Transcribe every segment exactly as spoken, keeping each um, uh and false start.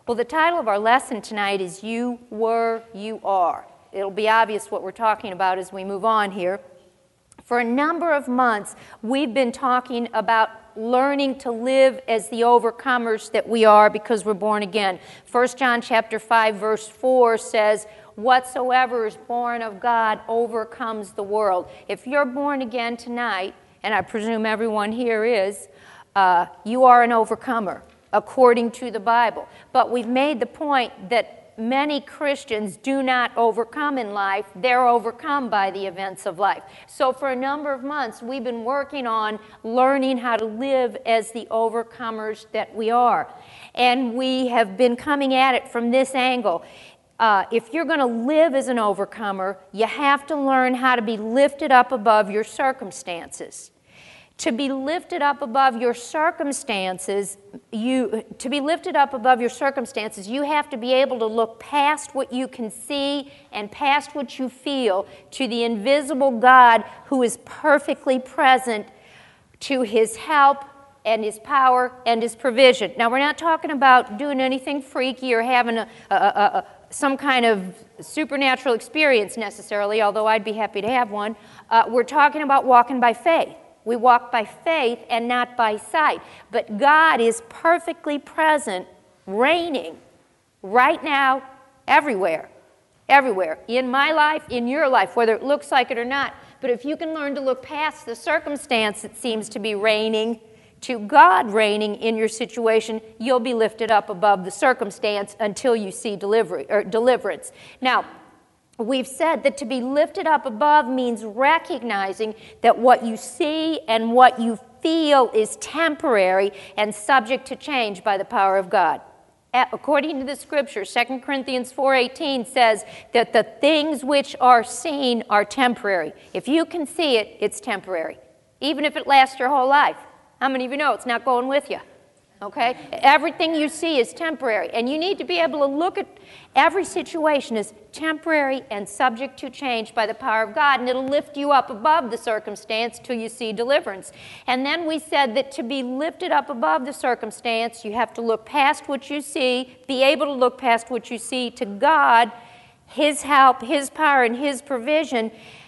Well, the title of our lesson tonight is You Were, You Are. It'll be obvious what we're talking about as we move on here. For a number of months, we've been talking about learning to live as the overcomers that we are because we're born again. First John chapter five, verse four says, whatsoever is born of God overcomes the world. If you're born again tonight, and I presume everyone here is, uh, you are an overcomer, according to the Bible. But we've made the point that many Christians do not overcome in life. They're overcome by the events of life. So for a number of months, we've been working on learning how to live as the overcomers that we are. And we have been coming at it from this angle. Uh, if you're going to live as an overcomer, you have to learn how to be lifted up above your circumstances. To be lifted up above your circumstances, you to be lifted up above your circumstances, you have to be able to look past what you can see and past what you feel to the invisible God who is perfectly present, to His help and His power and His provision. Now, we're not talking about doing anything freaky or having a, a, a, a some kind of supernatural experience necessarily, although I'd be happy to have one. Uh, we're talking about walking by faith. We walk by faith and not by sight. But God is perfectly present, reigning, right now, everywhere. Everywhere. In my life, in your life, whether it looks like it or not. But if you can learn to look past the circumstance that seems to be reigning to God reigning in your situation, you'll be lifted up above the circumstance until you see delivery or deliverance. Now, we've said that to be lifted up above means recognizing that what you see and what you feel is temporary and subject to change by the power of God. According to the Scripture, Second Corinthians four eighteen says that the things which are seen are temporary. If you can see it, it's temporary, even if it lasts your whole life. How many of you know it's not going with you? Okay? Everything you see is temporary. And you need to be able to look at every situation as temporary and subject to change by the power of God. And it'll lift you up above the circumstance till you see deliverance. And then we said that to be lifted up above the circumstance, you have to look past what you see, be able to look past what you see to God, His help, His power, and His provision.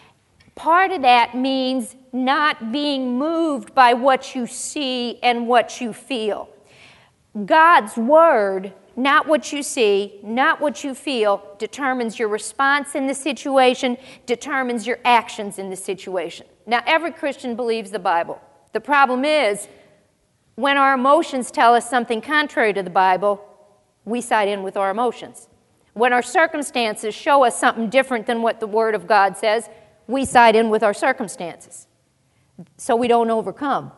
Part of that means not being moved by what you see and what you feel. God's Word, not what you see, not what you feel, determines your response in the situation, determines your actions in the situation. Now, every Christian believes the Bible. The problem is, when our emotions tell us something contrary to the Bible, we side in with our emotions. When our circumstances show us something different than what the Word of God says, we side in with our circumstances. So we don't overcome.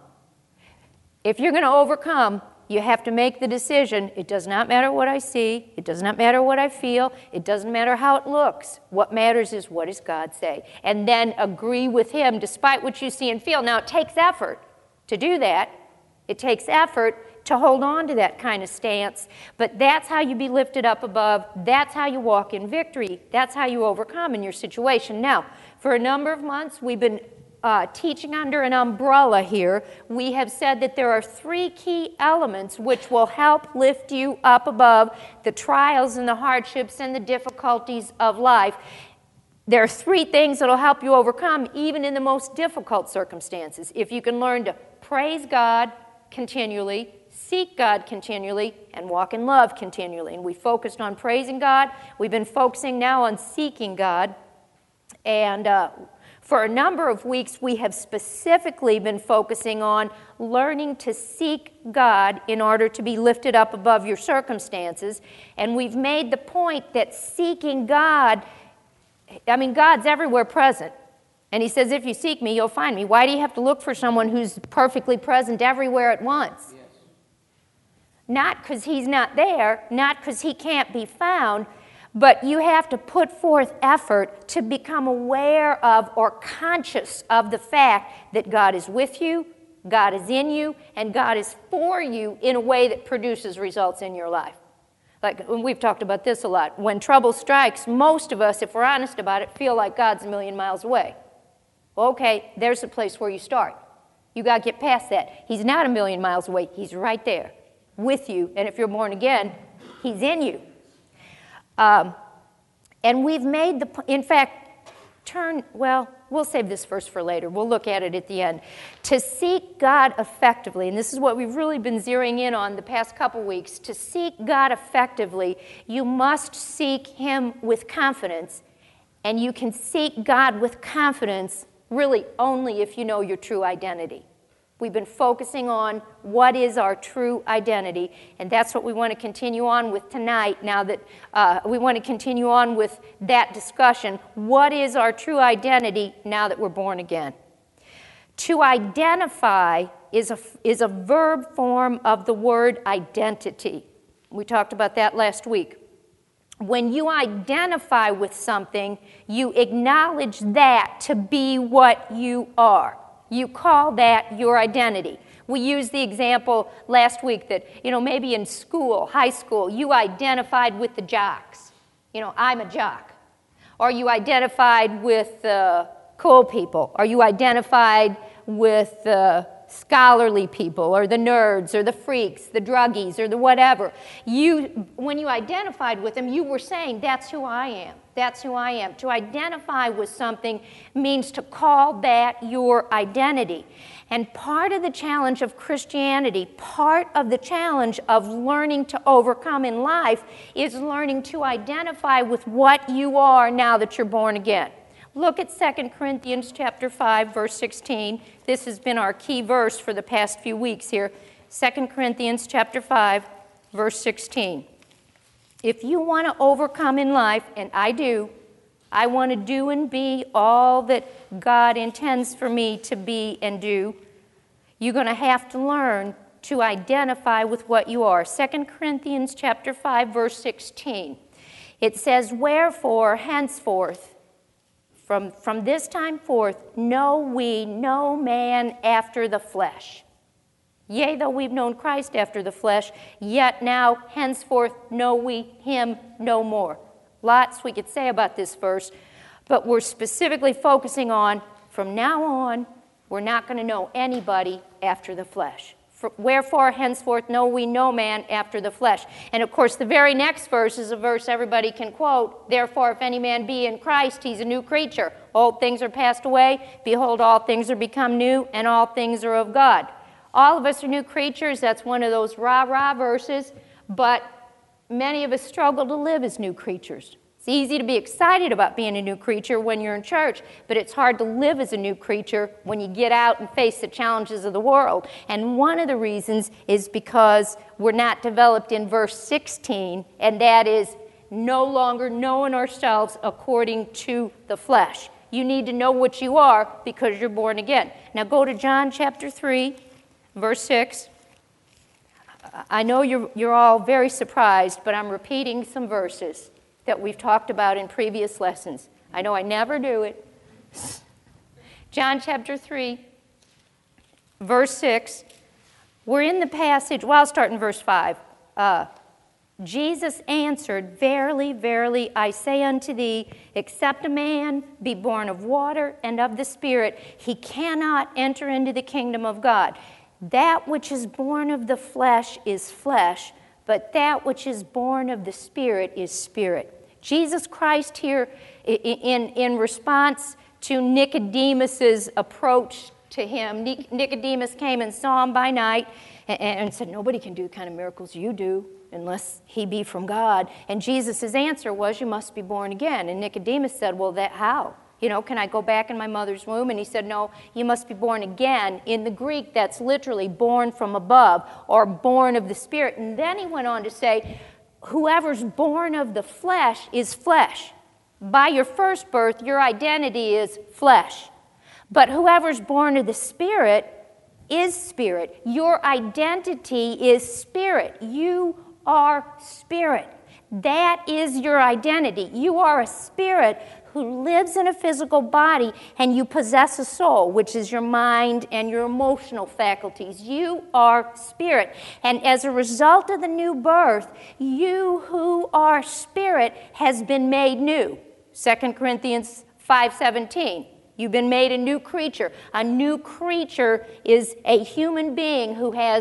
If you're going to overcome, you have to make the decision. It does not matter what I see. It does not matter what I feel. It doesn't matter how it looks. What matters is what does God say? And then agree with Him despite what you see and feel. Now, it takes effort to do that. It takes effort to hold on to that kind of stance. But that's how you be lifted up above. That's how you walk in victory. That's how you overcome in your situation. Now, for a number of months, we've been Uh, teaching under an umbrella here. We have said that there are three key elements which will help lift you up above the trials and the hardships and the difficulties of life. There are three things that will help you overcome even in the most difficult circumstances. If you can learn to praise God continually, seek God continually, and walk in love continually. And we focused on praising God. We've been focusing now on seeking God. And uh, For a number of weeks, we have specifically been focusing on learning to seek God in order to be lifted up above your circumstances. And we've made the point that seeking God, I mean, God's everywhere present. And He says, if you seek me, you'll find me. Why do you have to look for someone who's perfectly present everywhere at once? Yes. Not because He's not there, not because He can't be found, but you have to put forth effort to become aware of or conscious of the fact that God is with you, God is in you, and God is for you in a way that produces results in your life. Like, we've talked about this a lot. When trouble strikes, most of us, if we're honest about it, feel like God's a million miles away. Well, okay, there's the place where you start. You got to get past that. He's not a million miles away. He's right there with you. And if you're born again, He's in you. Um, and we've made the, in fact, turn, well, we'll save this verse for later. We'll look at it at the end. To seek God effectively, and this is what we've really been zeroing in on the past couple weeks, to seek God effectively, you must seek Him with confidence, and you can seek God with confidence really only if you know your true identity. We've been focusing on what is our true identity, and that's what we want to continue on with tonight. Now that uh, we want to continue on with that discussion, what is our true identity now that we're born again? To identify is a, is a verb form of the word identity. We talked about that last week. When you identify with something, you acknowledge that to be what you are. You call that your identity. We used the example last week that, you know, maybe in school, high school, you identified with the jocks. You know, I'm a jock. Or you identified with the cool people. Or you identified with the scholarly people, or the nerds, or the freaks, the druggies, or the whatever. You, when you identified with them, you were saying, that's who I am. That's who I am. To identify with something means to call that your identity. And part of the challenge of Christianity, part of the challenge of learning to overcome in life is learning to identify with what you are now that you're born again. Look at Second Corinthians chapter five, verse sixteen. This has been our key verse for the past few weeks here. Second Corinthians chapter five, verse sixteen. If you want to overcome in life, and I do, I want to do and be all that God intends for me to be and do, you're going to have to learn to identify with what you are. Second Corinthians chapter five, verse sixteen. It says, wherefore, henceforth, From, from this time forth, know we no man after the flesh. Yea, though we've known Christ after the flesh, yet now henceforth know we him no more. Lots we could say about this verse, but we're specifically focusing on, from now on, we're not going to know anybody after the flesh. For, wherefore, henceforth, know we no man after the flesh. And of course, the very next verse is a verse everybody can quote. Therefore, if any man be in Christ, he's a new creature. Old things are passed away. Behold, all things are become new, and all things are of God. All of us are new creatures. That's one of those rah-rah verses. But many of us struggle to live as new creatures. It's easy to be excited about being a new creature when you're in church, but it's hard to live as a new creature when you get out and face the challenges of the world. And one of the reasons is because we're not developed in verse sixteen, and that is no longer knowing ourselves according to the flesh. You need to know what you are because you're born again. Now go to John chapter three, verse six. I know you're, you're all very surprised, but I'm repeating some verses that we've talked about in previous lessons. I know I never do it. John chapter three, verse six. We're in the passage, well, I'll start in verse five. Uh, Jesus answered, verily, verily, I say unto thee, except a man be born of water and of the Spirit, he cannot enter into the kingdom of God. That which is born of the flesh is flesh, but that which is born of the Spirit is spirit. Jesus Christ here, in, in response to Nicodemus's approach to him, Nicodemus came and saw him by night and, and said, nobody can do the kind of miracles you do unless he be from God. And Jesus' answer was, you must be born again. And Nicodemus said, well, that how? You know, can I go back in my mother's womb? And he said, no, you must be born again. In the Greek, that's literally born from above or born of the Spirit. And then he went on to say, whoever's born of the flesh is flesh. By your first birth, your identity is flesh. But whoever's born of the Spirit is spirit. Your identity is spirit. You are spirit. That is your identity. You are a spirit who lives in a physical body, and you possess a soul, which is your mind and your emotional faculties. You are spirit. And as a result of the new birth, you who are spirit has been made new. Second Corinthians five seventeen. You've been made a new creature. A new creature is a human being who has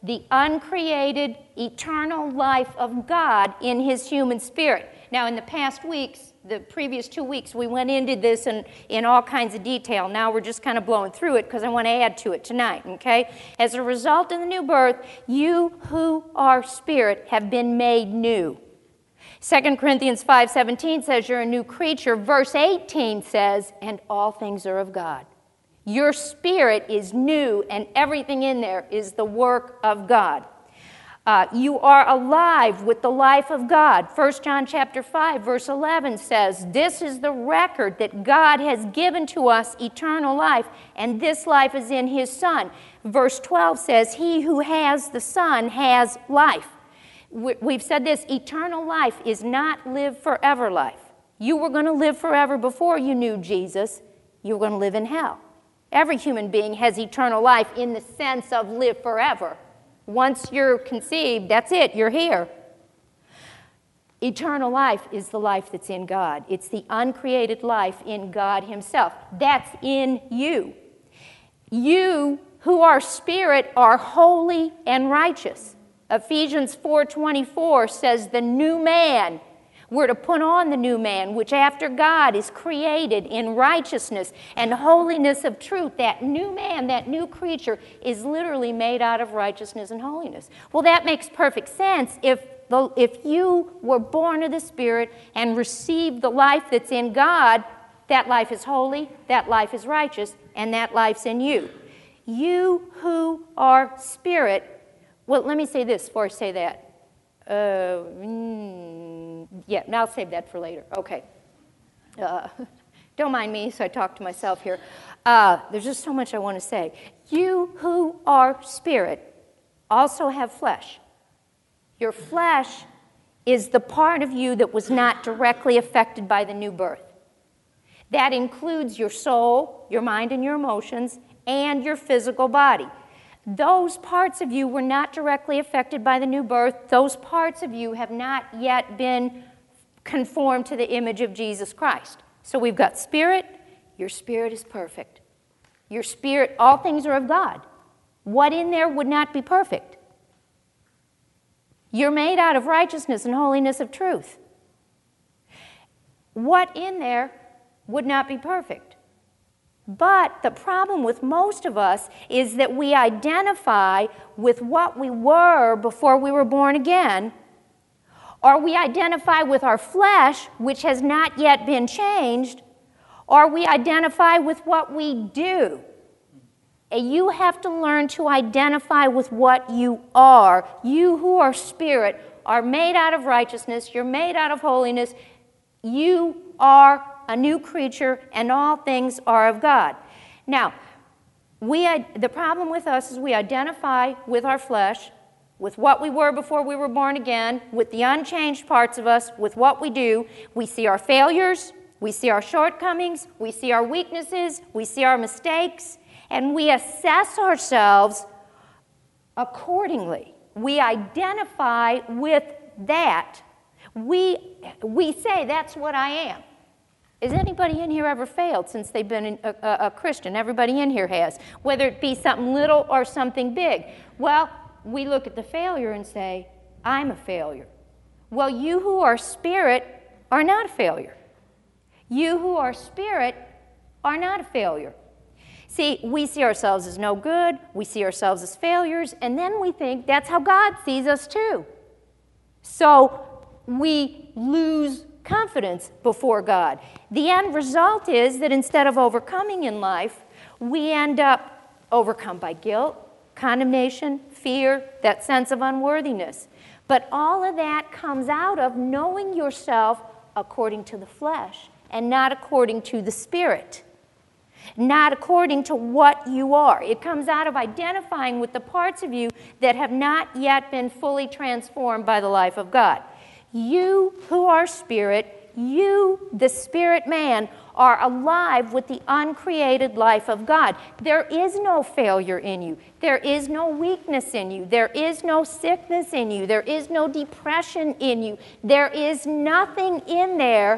the uncreated, eternal life of God in his human spirit. Now, in the past weeks, the previous two weeks, we went into this in, in all kinds of detail. Now we're just kind of blowing through it because I want to add to it tonight, okay? As a result of the new birth, you who are spirit have been made new. Second Corinthians five seventeen says you're a new creature. Verse eighteen says, and all things are of God. Your spirit is new, and everything in there is the work of God. Uh, you are alive with the life of God. First John chapter five, verse eleven says, this is the record that God has given to us, eternal life, and this life is in his Son. Verse twelve says, he who has the Son has life. We've said this, eternal life is not live forever life. You were going to live forever before you knew Jesus. You were going to live in hell. Every human being has eternal life in the sense of live forever. Once you're conceived, that's it, you're here. Eternal life is the life that's in God. It's the uncreated life in God himself. That's in you. You who are spirit are holy and righteous. Ephesians four twenty-four says the new man, we're to put on the new man, which after God is created in righteousness and holiness of truth. That new man, that new creature, is literally made out of righteousness and holiness. Well, that makes perfect sense. If, the, if you were born of the Spirit and received the life that's in God, that life is holy, that life is righteous, and that life's in you. You who are spirit, well, let me say this before I say that. Uh, mm, yeah, now I'll save that for later. Okay. Uh, don't mind me, so I talk to myself here. Uh, there's just so much I want to say. You who are spirit also have flesh. Your flesh is the part of you that was not directly affected by the new birth. That includes your soul, your mind, and your emotions, and your physical body. Those parts of you were not directly affected by the new birth. Those parts of you have not yet been conformed to the image of Jesus Christ. So we've got spirit. Your spirit is perfect. Your spirit, all things are of God. What in there would not be perfect? You're made out of righteousness and holiness of truth. What in there would not be perfect? But the problem with most of us is that we identify with what we were before we were born again, or we identify with our flesh, which has not yet been changed, or we identify with what we do. And you have to learn to identify with what you are. You who are spirit are made out of righteousness. You're made out of holiness. You are a new creature, and all things are of God. Now, we the problem with us is we identify with our flesh, with what we were before we were born again, with the unchanged parts of us, with what we do. We see our failures, we see our shortcomings, we see our weaknesses, we see our mistakes, and we assess ourselves accordingly. We identify with that. We, we say, that's what I am. Has anybody in here ever failed since they've been a, a, a Christian? Everybody in here has, whether it be something little or something big. Well, we look at the failure and say, I'm a failure. Well, you who are spirit are not a failure. You who are spirit are not a failure. See, we see ourselves as no good, we see ourselves as failures, and then we think that's how God sees us too. So we lose confidence before God. The end result is that instead of overcoming in life, we end up overcome by guilt, condemnation, fear, that sense of unworthiness. But all of that comes out of knowing yourself according to the flesh and not according to the Spirit, not according to what you are. It comes out of identifying with the parts of you that have not yet been fully transformed by the life of God. You who are spirit, you, the spirit man, are alive with the uncreated life of God. There is no failure in you. There is no weakness in you. There is no sickness in you. There is no depression in you. There is nothing in there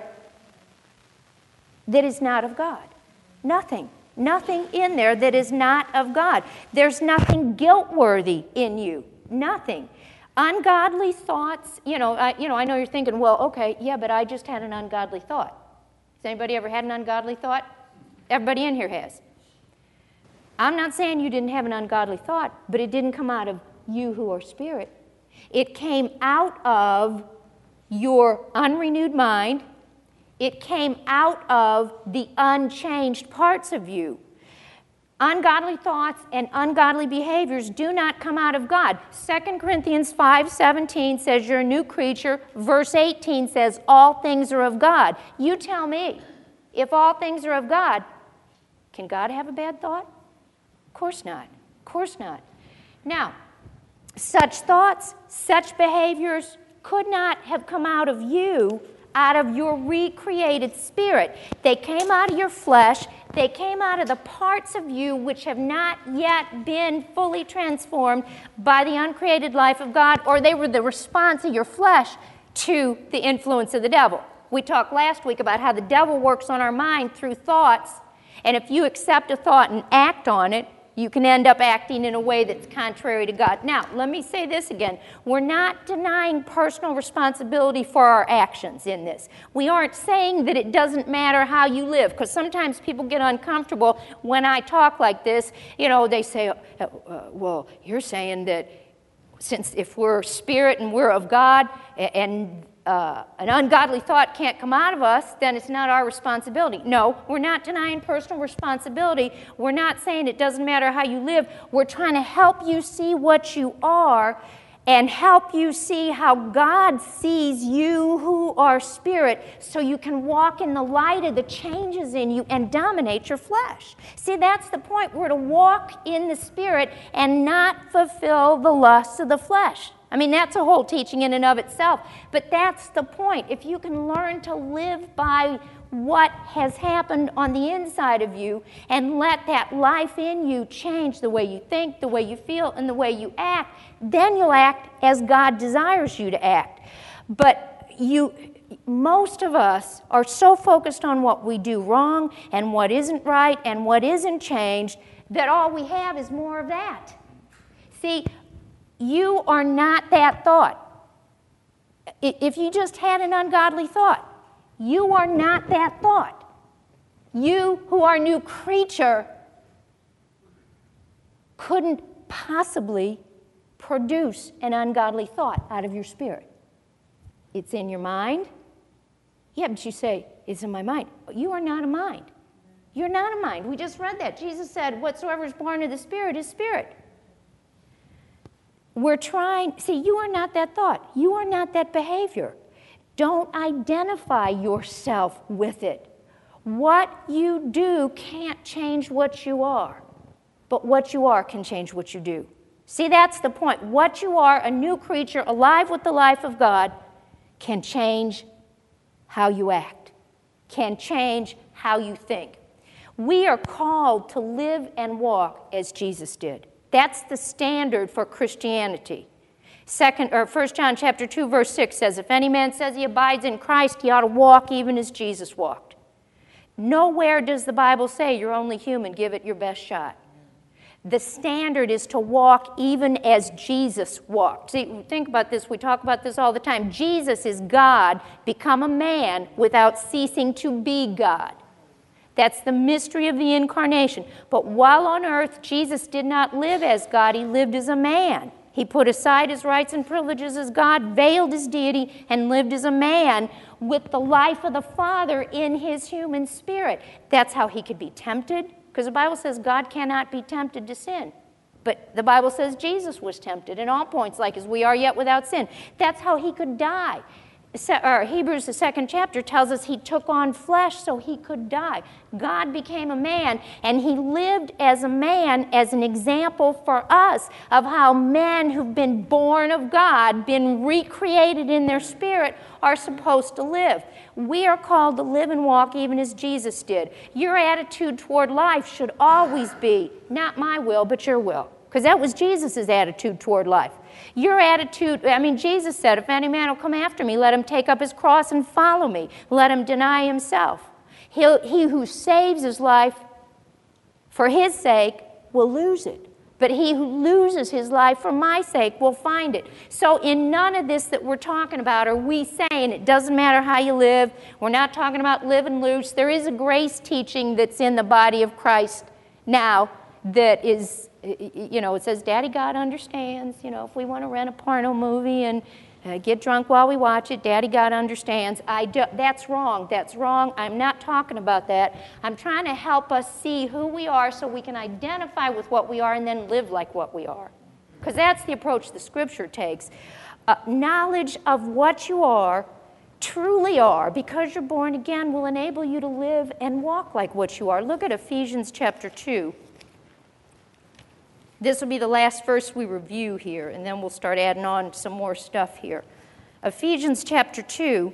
that is not of God. Nothing. Nothing in there that is not of God. There's nothing guilt-worthy in you. Nothing. Ungodly thoughts, you know, I, you know, I know you're thinking, well, okay, yeah, but I just had an ungodly thought. Has anybody ever had an ungodly thought? Everybody in here has. I'm not saying you didn't have an ungodly thought, but it didn't come out of you who are spirit. It came out of your unrenewed mind. It came out of the unchanged parts of you. Ungodly thoughts and ungodly behaviors do not come out of God. Second Corinthians five seventeen says you're a new creature. Verse eighteen says all things are of God. You tell me, if all things are of God, can God have a bad thought? Of course not. Of course not. Now, such thoughts, such behaviors could not have come out of you, out of your recreated spirit. They came out of your flesh. They came out of the parts of you which have not yet been fully transformed by the uncreated life of God, or they were the response of your flesh to the influence of the devil. We talked last week about how the devil works on our mind through thoughts, and if you accept a thought and act on it, you can end up acting in a way that's contrary to God. Now, let me say this again. We're not denying personal responsibility for our actions in this. We aren't saying that it doesn't matter how you live, because sometimes people get uncomfortable when I talk like this. You know, they say, uh, uh, well, you're saying that since if we're spirit and we're of God and Uh, an ungodly thought can't come out of us, then it's not our responsibility. No, we're not denying personal responsibility. We're not saying it doesn't matter how you live. We're trying to help you see what you are and help you see how God sees you who are spirit, so you can walk in the light of the changes in you and dominate your flesh. See, that's the point. We're to walk in the spirit and not fulfill the lusts of the flesh. I mean, that's a whole teaching in and of itself, but that's the point. If you can learn to live by what has happened on the inside of you and let that life in you change the way you think, the way you feel, and the way you act, then you'll act as God desires you to act. But you, most of us are so focused on what we do wrong and what isn't right and what isn't changed that all we have is more of that. See, you are not that thought. If you just had an ungodly thought, you are not that thought. You who are a new creature couldn't possibly produce an ungodly thought out of your spirit. It's in your mind. Yeah, but you say, it's in my mind. You are not a mind. You're not a mind. We just read that. Jesus said, whatsoever is born of the Spirit is spirit. We're trying, see, you are not that thought. You are not that behavior. Don't identify yourself with it. What you do can't change what you are, but what you are can change what you do. See, that's the point. What you are, a new creature, alive with the life of God, can change how you act, can change how you think. We are called to live and walk as Jesus did. That's the standard for Christianity. Second, or First John chapter two, verse six says, if any man says he abides in Christ, he ought to walk even as Jesus walked. Nowhere does the Bible say you're only human, give it your best shot. The standard is to walk even as Jesus walked. See, think about this. We talk about this all the time. Jesus is God, become a man without ceasing to be God. That's the mystery of the incarnation. But while on earth, Jesus did not live as God. He lived as a man. He put aside his rights and privileges as God, veiled his deity, and lived as a man with the life of the Father in his human spirit. That's how he could be tempted, because the Bible says God cannot be tempted to sin. But the Bible says Jesus was tempted in all points, like as we are yet without sin. That's how he could die. Or Hebrews, the second chapter, tells us he took on flesh so he could die. God became a man, and he lived as a man as an example for us of how men who've been born of God, been recreated in their spirit, are supposed to live. We are called to live and walk even as Jesus did. Your attitude toward life should always be, not my will, but your will. Because that was Jesus' attitude toward life. Your attitude, I mean, Jesus said, if any man will come after me, let him take up his cross and follow me. Let him deny himself. He'll, he who saves his life for his sake will lose it. But he who loses his life for my sake will find it. So in none of this that we're talking about are we saying it doesn't matter how you live. We're not talking about live and loose. There is a grace teaching that's in the body of Christ now that is, you know, it says, Daddy God understands. You know, if we want to rent a porno movie and uh, get drunk while we watch it, Daddy God understands. I do, that's wrong. That's wrong. I'm not talking about that. I'm trying to help us see who we are so we can identify with what we are and then live like what we are. Because that's the approach the Scripture takes. Uh, knowledge of what you are, truly are, because you're born again, will enable you to live and walk like what you are. Look at Ephesians chapter two. This will be the last verse we review here, and then we'll start adding on some more stuff here. Ephesians chapter two,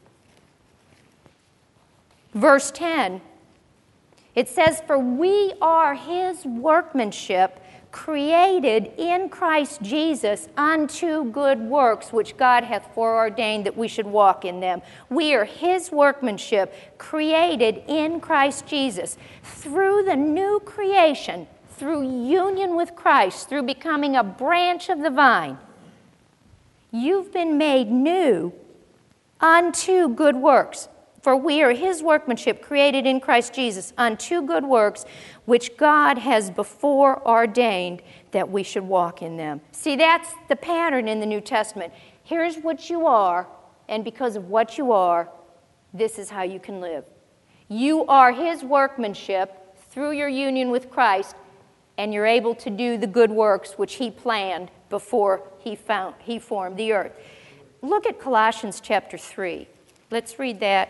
verse ten. It says, "For we are his workmanship, created in Christ Jesus unto good works, which God hath foreordained that we should walk in them." We are his workmanship, created in Christ Jesus, through the new creation, through union with Christ, through becoming a branch of the vine. You've been made new unto good works. For we are his workmanship, created in Christ Jesus, unto good works, which God has before ordained that we should walk in them. See, that's the pattern in the New Testament. Here's what you are, and because of what you are, this is how you can live. You are his workmanship through your union with Christ, and you're able to do the good works which he planned before he found, he formed the earth. Look at Colossians chapter three. Let's read that.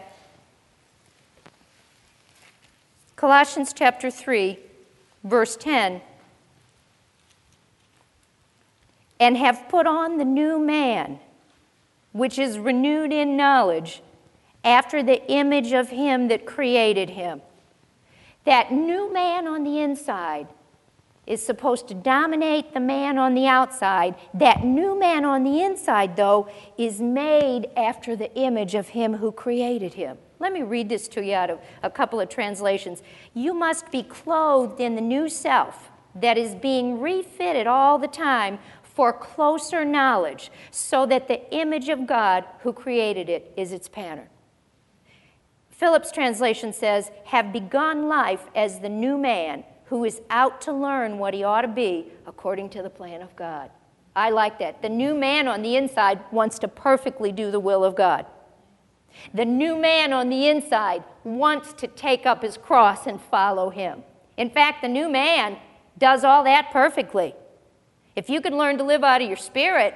Colossians chapter three, verse ten. "And have put on the new man, which is renewed in knowledge, after the image of him that created him." That new man on the inside is supposed to dominate the man on the outside. That new man on the inside, though, is made after the image of him who created him. Let me read this to you out of a couple of translations. "You must be clothed in the new self that is being refitted all the time for closer knowledge, so that the image of God who created it is its pattern." Phillips' translation says, "Have begun life as the new man who is out to learn what he ought to be according to the plan of God." I like that. The new man on the inside wants to perfectly do the will of God. The new man on the inside wants to take up his cross and follow him. In fact, the new man does all that perfectly. If you could learn to live out of your spirit,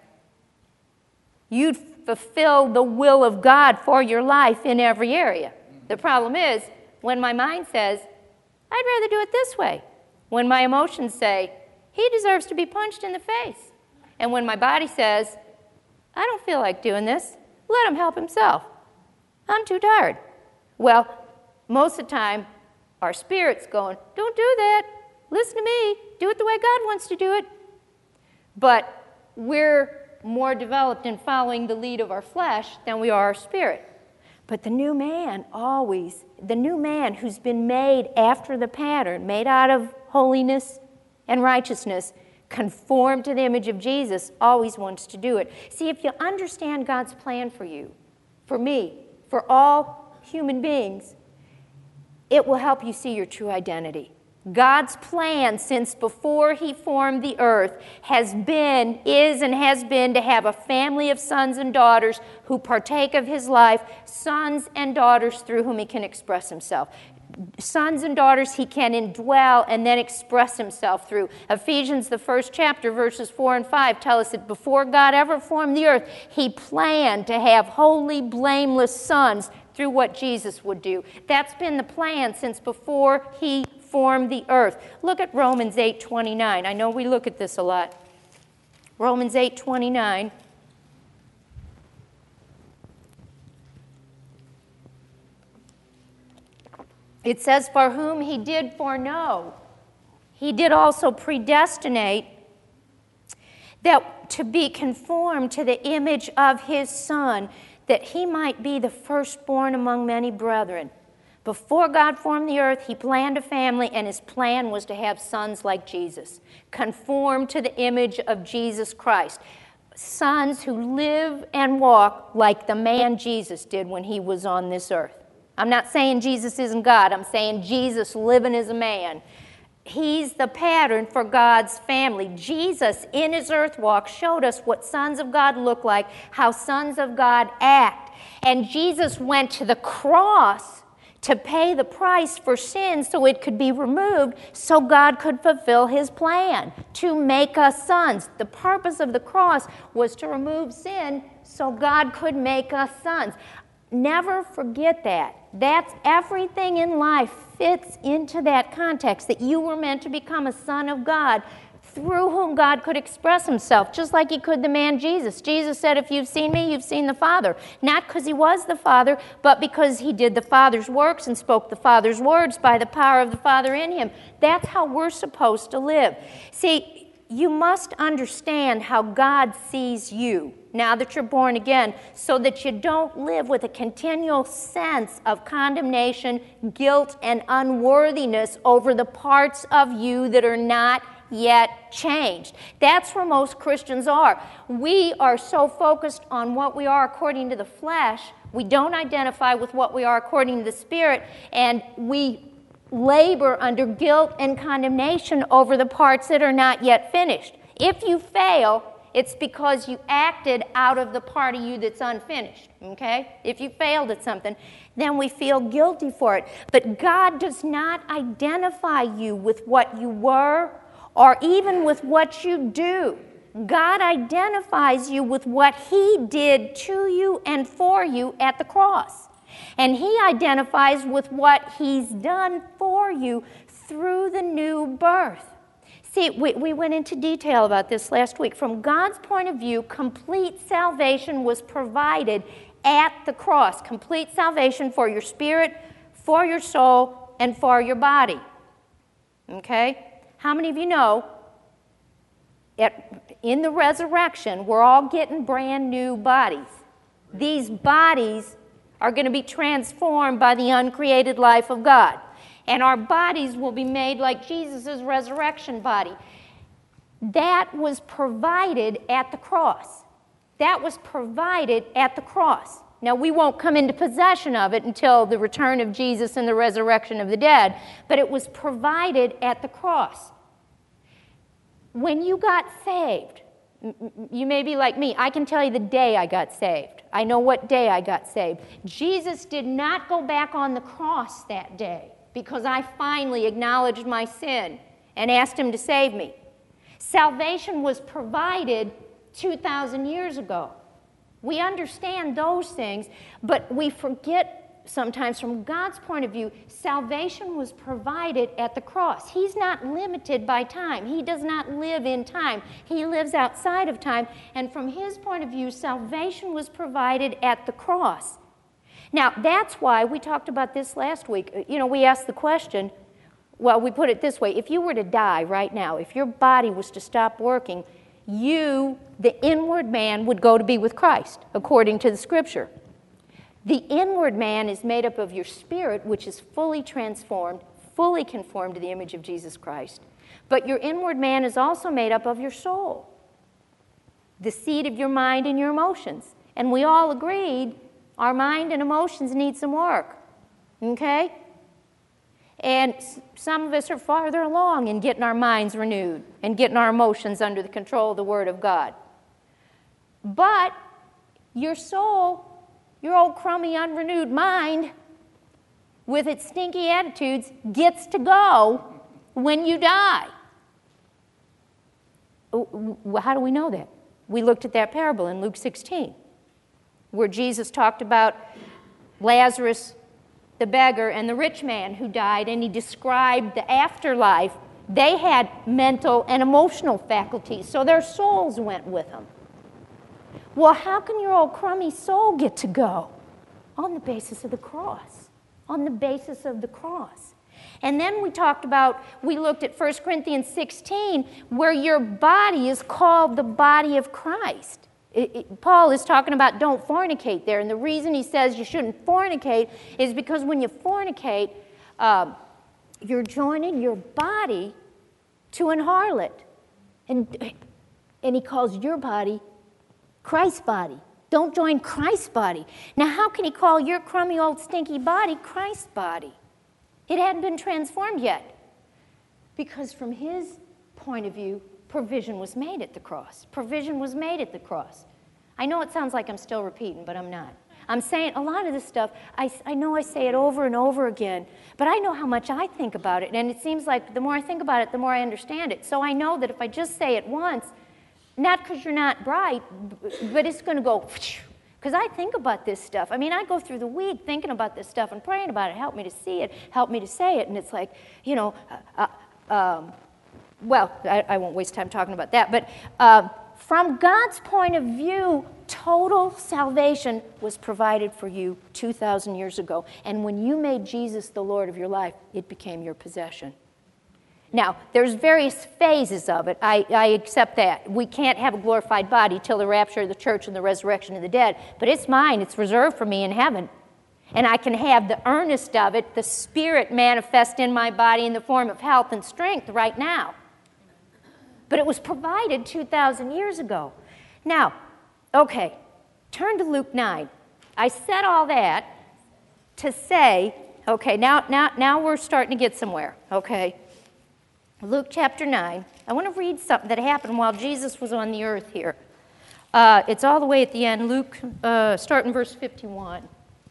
you'd fulfill the will of God for your life in every area. The problem is, when my mind says, I'd rather do it this way. When my emotions say, he deserves to be punched in the face. And when my body says, I don't feel like doing this, let him help himself. I'm too tired. Well, most of the time, our spirit's going, don't do that. Listen to me. Do it the way God wants to do it. But we're more developed in following the lead of our flesh than we are our spirit. But the new man always, the new man who's been made after the pattern, made out of holiness and righteousness, conformed to the image of Jesus, always wants to do it. See, if you understand God's plan for you, for me, for all human beings, it will help you see your true identity. God's plan since before he formed the earth has been, is and has been to have a family of sons and daughters who partake of his life, sons and daughters through whom he can express himself. Sons and daughters he can indwell and then express himself through. Ephesians, the first chapter, verses four and five, tell us that before God ever formed the earth, he planned to have holy, blameless sons through what Jesus would do. That's been the plan since before he formed the earth. Look at Romans eight twenty-nine. I know we look at this a lot. Romans eight twenty-nine. It says, for whom he did foreknow, he did also predestinate that to be conformed to the image of his Son, that he might be the firstborn among many brethren. Before God formed the earth, he planned a family, and his plan was to have sons like Jesus, conform to the image of Jesus Christ. Sons who live and walk like the man Jesus did when he was on this earth. I'm not saying Jesus isn't God. I'm saying Jesus living as a man. He's the pattern for God's family. Jesus, in his earth walk, showed us what sons of God look like, how sons of God act. And Jesus went to the cross to pay the price for sin so it could be removed, so God could fulfill his plan to make us sons. The purpose of the cross was to remove sin so God could make us sons. Never forget that. That's everything in life fits into that context, that you were meant to become a son of God through whom God could express himself, just like he could the man Jesus. Jesus said, if you've seen me, you've seen the Father. Not because he was the Father, but because he did the Father's works and spoke the Father's words by the power of the Father in him. That's how we're supposed to live. See, you must understand how God sees you now that you're born again, so that you don't live with a continual sense of condemnation, guilt, and unworthiness over the parts of you that are not yet changed. That's where most Christians are. We are so focused on what we are according to the flesh, we don't identify with what we are according to the Spirit, and we labor under guilt and condemnation over the parts that are not yet finished. If you fail, it's because you acted out of the part of you that's unfinished, okay? If you failed at something, then we feel guilty for it. But God does not identify you with what you were or even with what you do. God identifies you with what he did to you and for you at the cross. And he identifies with what he's done for you through the new birth. See, we, we went into detail about this last week. From God's point of view, complete salvation was provided at the cross. Complete salvation for your spirit, for your soul, and for your body. Okay? How many of you know at, in the resurrection, we're all getting brand new bodies. These bodies are going to be transformed by the uncreated life of God. And our bodies will be made like Jesus' resurrection body. That was provided at the cross. That was provided at the cross. Now, we won't come into possession of it until the return of Jesus and the resurrection of the dead, but it was provided at the cross. When you got saved, you may be like me. I can tell you the day I got saved. I know what day I got saved. Jesus did not go back on the cross that day, because I finally acknowledged my sin and asked him to save me. Salvation was provided two thousand years ago. We understand those things, but we forget sometimes from God's point of view, salvation was provided at the cross. He's not limited by time. He does not live in time. He lives outside of time, and from his point of view, salvation was provided at the cross. Now, that's why we talked about this last week. You know, we asked the question, well, we put it this way. If you were to die right now, if your body was to stop working, you, the inward man, would go to be with Christ, according to the Scripture. The inward man is made up of your spirit, which is fully transformed, fully conformed to the image of Jesus Christ. But your inward man is also made up of your soul, the seat of your mind and your emotions. And we all agreed our mind and emotions need some work, okay? And some of us are farther along in getting our minds renewed and getting our emotions under the control of the Word of God. But your soul, your old crummy, unrenewed mind, with its stinky attitudes, gets to go when you die. How do we know that? We looked at that parable in Luke sixteen. Where Jesus talked about Lazarus, the beggar, and the rich man who died, and he described the afterlife. They had mental and emotional faculties, so their souls went with them. Well, how can your old crummy soul get to go? On the basis of the cross. On the basis of the cross. And then we talked about, we looked at First Corinthians sixteen, where your body is called the body of Christ. It, it, Paul is talking about don't fornicate there. And the reason he says you shouldn't fornicate is because when you fornicate, uh, you're joining your body to an harlot. And, and he calls your body Christ's body. Don't join Christ's body. Now, how can he call your crummy old stinky body Christ's body? It hadn't been transformed yet. Because from his point of view, provision was made at the cross. Provision was made at the cross. I know it sounds like I'm still repeating, but I'm not. I'm saying a lot of this stuff, I, I know I say it over and over again, but I know how much I think about it, and it seems like the more I think about it, the more I understand it. So I know that if I just say it once, not because you're not bright, but it's going to go, because I think about this stuff. I mean, I go through the week thinking about this stuff and praying about it. Help me to see it, help me to say it, and it's like, you know, uh, um, well, I, I won't waste time talking about that, but uh, from God's point of view, total salvation was provided for you two thousand years ago. And when you made Jesus the Lord of your life, it became your possession. Now, there's various phases of it. I, I accept that. We can't have a glorified body till the rapture of the church and the resurrection of the dead. But it's mine. It's reserved for me in heaven. And I can have the earnest of it, the Spirit manifest in my body in the form of health and strength right now. But it was provided two thousand years ago. Now, okay, turn to Luke nine. I said all that to say, okay, now, now, now we're starting to get somewhere, okay? Luke chapter nine. I want to read something that happened while Jesus was on the earth here. Uh, it's all the way at the end. Luke, uh, start in verse fifty-one.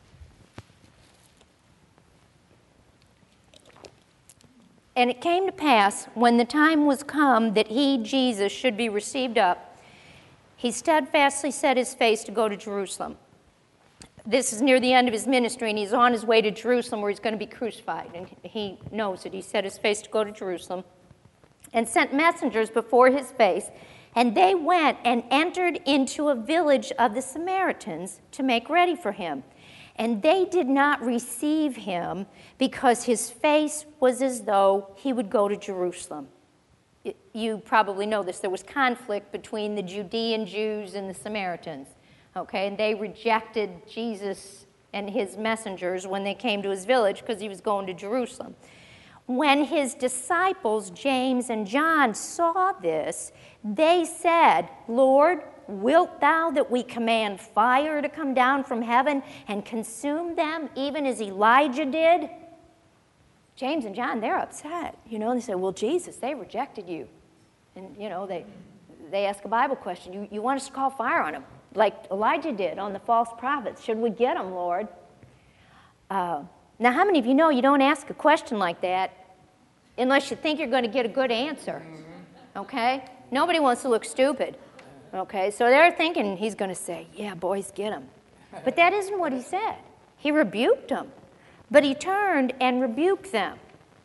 And it came to pass, when the time was come that he, Jesus, should be received up, he steadfastly set his face to go to Jerusalem. This is near the end of his ministry, and he's on his way to Jerusalem where he's going to be crucified. And he knows it. He set his face to go to Jerusalem and sent messengers before his face. And they went and entered into a village of the Samaritans to make ready for him. And they did not receive him because his face was as though he would go to Jerusalem. You probably know this. There was conflict between the Judean Jews and the Samaritans. Okay, and they rejected Jesus and his messengers when they came to his village because he was going to Jerusalem. When his disciples, James and John, saw this, they said, Lord, wilt thou that we command fire to come down from heaven and consume them, even as Elijah did? James and John, they're upset. You know, they say, well, Jesus, they rejected you. And, you know, they they ask a Bible question. You, you want us to call fire on them, like Elijah did on the false prophets. Should we get them, Lord? Uh, now, how many of you know you don't ask a question like that unless you think you're going to get a good answer? Okay? Nobody wants to look stupid. Okay, so they're thinking he's going to say, yeah, boys, get him. But that isn't what he said. He rebuked them. But he turned and rebuked them.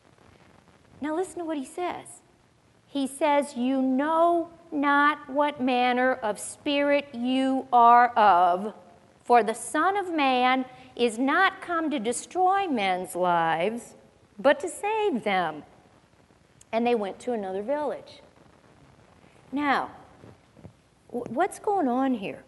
Now listen to what he says. He says, you know not what manner of spirit you are of, for the Son of Man is not come to destroy men's lives, but to save them. And they went to another village. Now, what's going on here?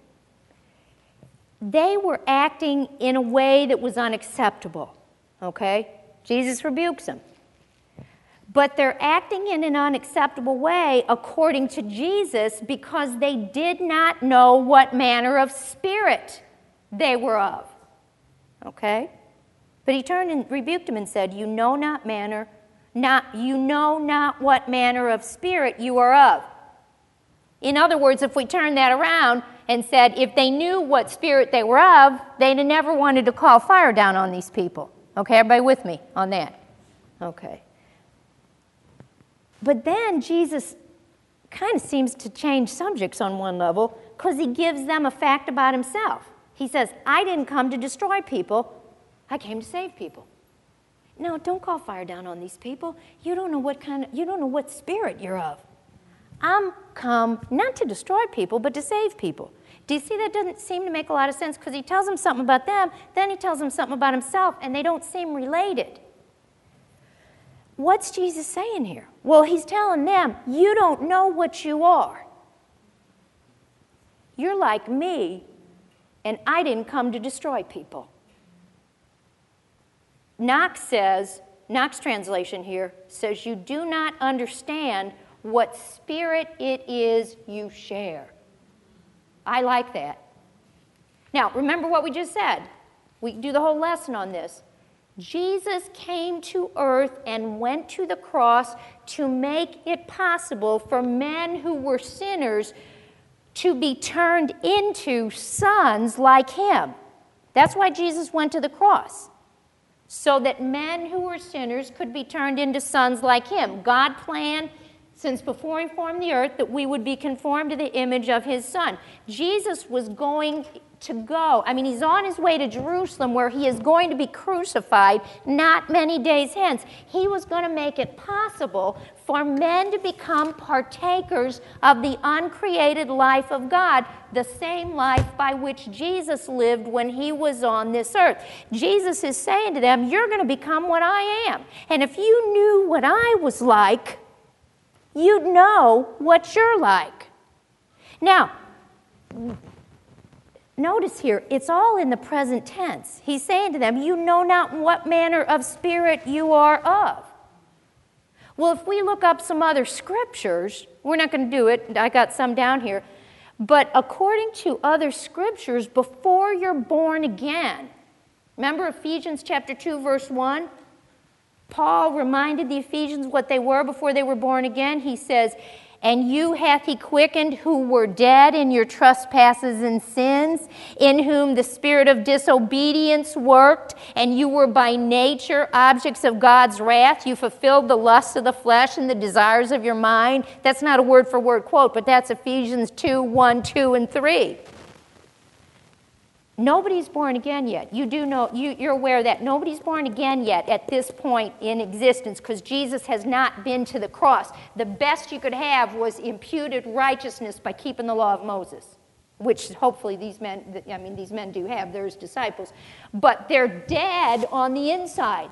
They were acting in a way that was unacceptable, okay? Jesus rebukes them. But they're acting in an unacceptable way according to Jesus because they did not know what manner of spirit they were of, okay? But he turned and rebuked them and said, you know not manner, not, you know not what manner of spirit you are of. In other words, if we turned that around and said if they knew what spirit they were of, they'd have never wanted to call fire down on these people. Okay, everybody with me on that? Okay. But then Jesus kind of seems to change subjects on one level because he gives them a fact about himself. He says, I didn't come to destroy people. I came to save people. No, don't call fire down on these people. You don't know what kind of, you don't know what spirit you're of. I'm come not to destroy people, but to save people. Do you see that doesn't seem to make a lot of sense? Because he tells them something about them, then he tells them something about himself, and they don't seem related. What's Jesus saying here? Well, he's telling them, you don't know what you are. You're like me, and I didn't come to destroy people. Knox says, Knox translation here, says you do not understand what spirit it is you share. I like that. Now, remember what we just said. We do the whole lesson on this. Jesus came to earth and went to the cross to make it possible for men who were sinners to be turned into sons like him. That's why Jesus went to the cross, so that men who were sinners could be turned into sons like him. God planned since before he formed the earth that we would be conformed to the image of his Son. Jesus was going to go. I mean, he's on his way to Jerusalem where he is going to be crucified not many days hence. He was going to make it possible for men to become partakers of the uncreated life of God, the same life by which Jesus lived when he was on this earth. Jesus is saying to them, you're going to become what I am. And if you knew what I was like, you'd know what you're like. Now, notice here, it's all in the present tense. He's saying to them, you know not what manner of spirit you are of. Well, if we look up some other scriptures, we're not going to do it. I got some down here. But according to other scriptures, before you're born again, remember Ephesians chapter two, verse one? Paul reminded the Ephesians what they were before they were born again. He says, and you hath he quickened who were dead in your trespasses and sins, in whom the spirit of disobedience worked, and you were by nature objects of God's wrath. You fulfilled the lusts of the flesh and the desires of your mind. That's not a word-for-word quote, but that's Ephesians two, one, two, and three. Nobody's born again yet. You do know, you, you're aware that nobody's born again yet at this point in existence because Jesus has not been to the cross. The best you could have was imputed righteousness by keeping the law of Moses, which hopefully these men, I mean, these men do have. They're his disciples. But they're dead on the inside.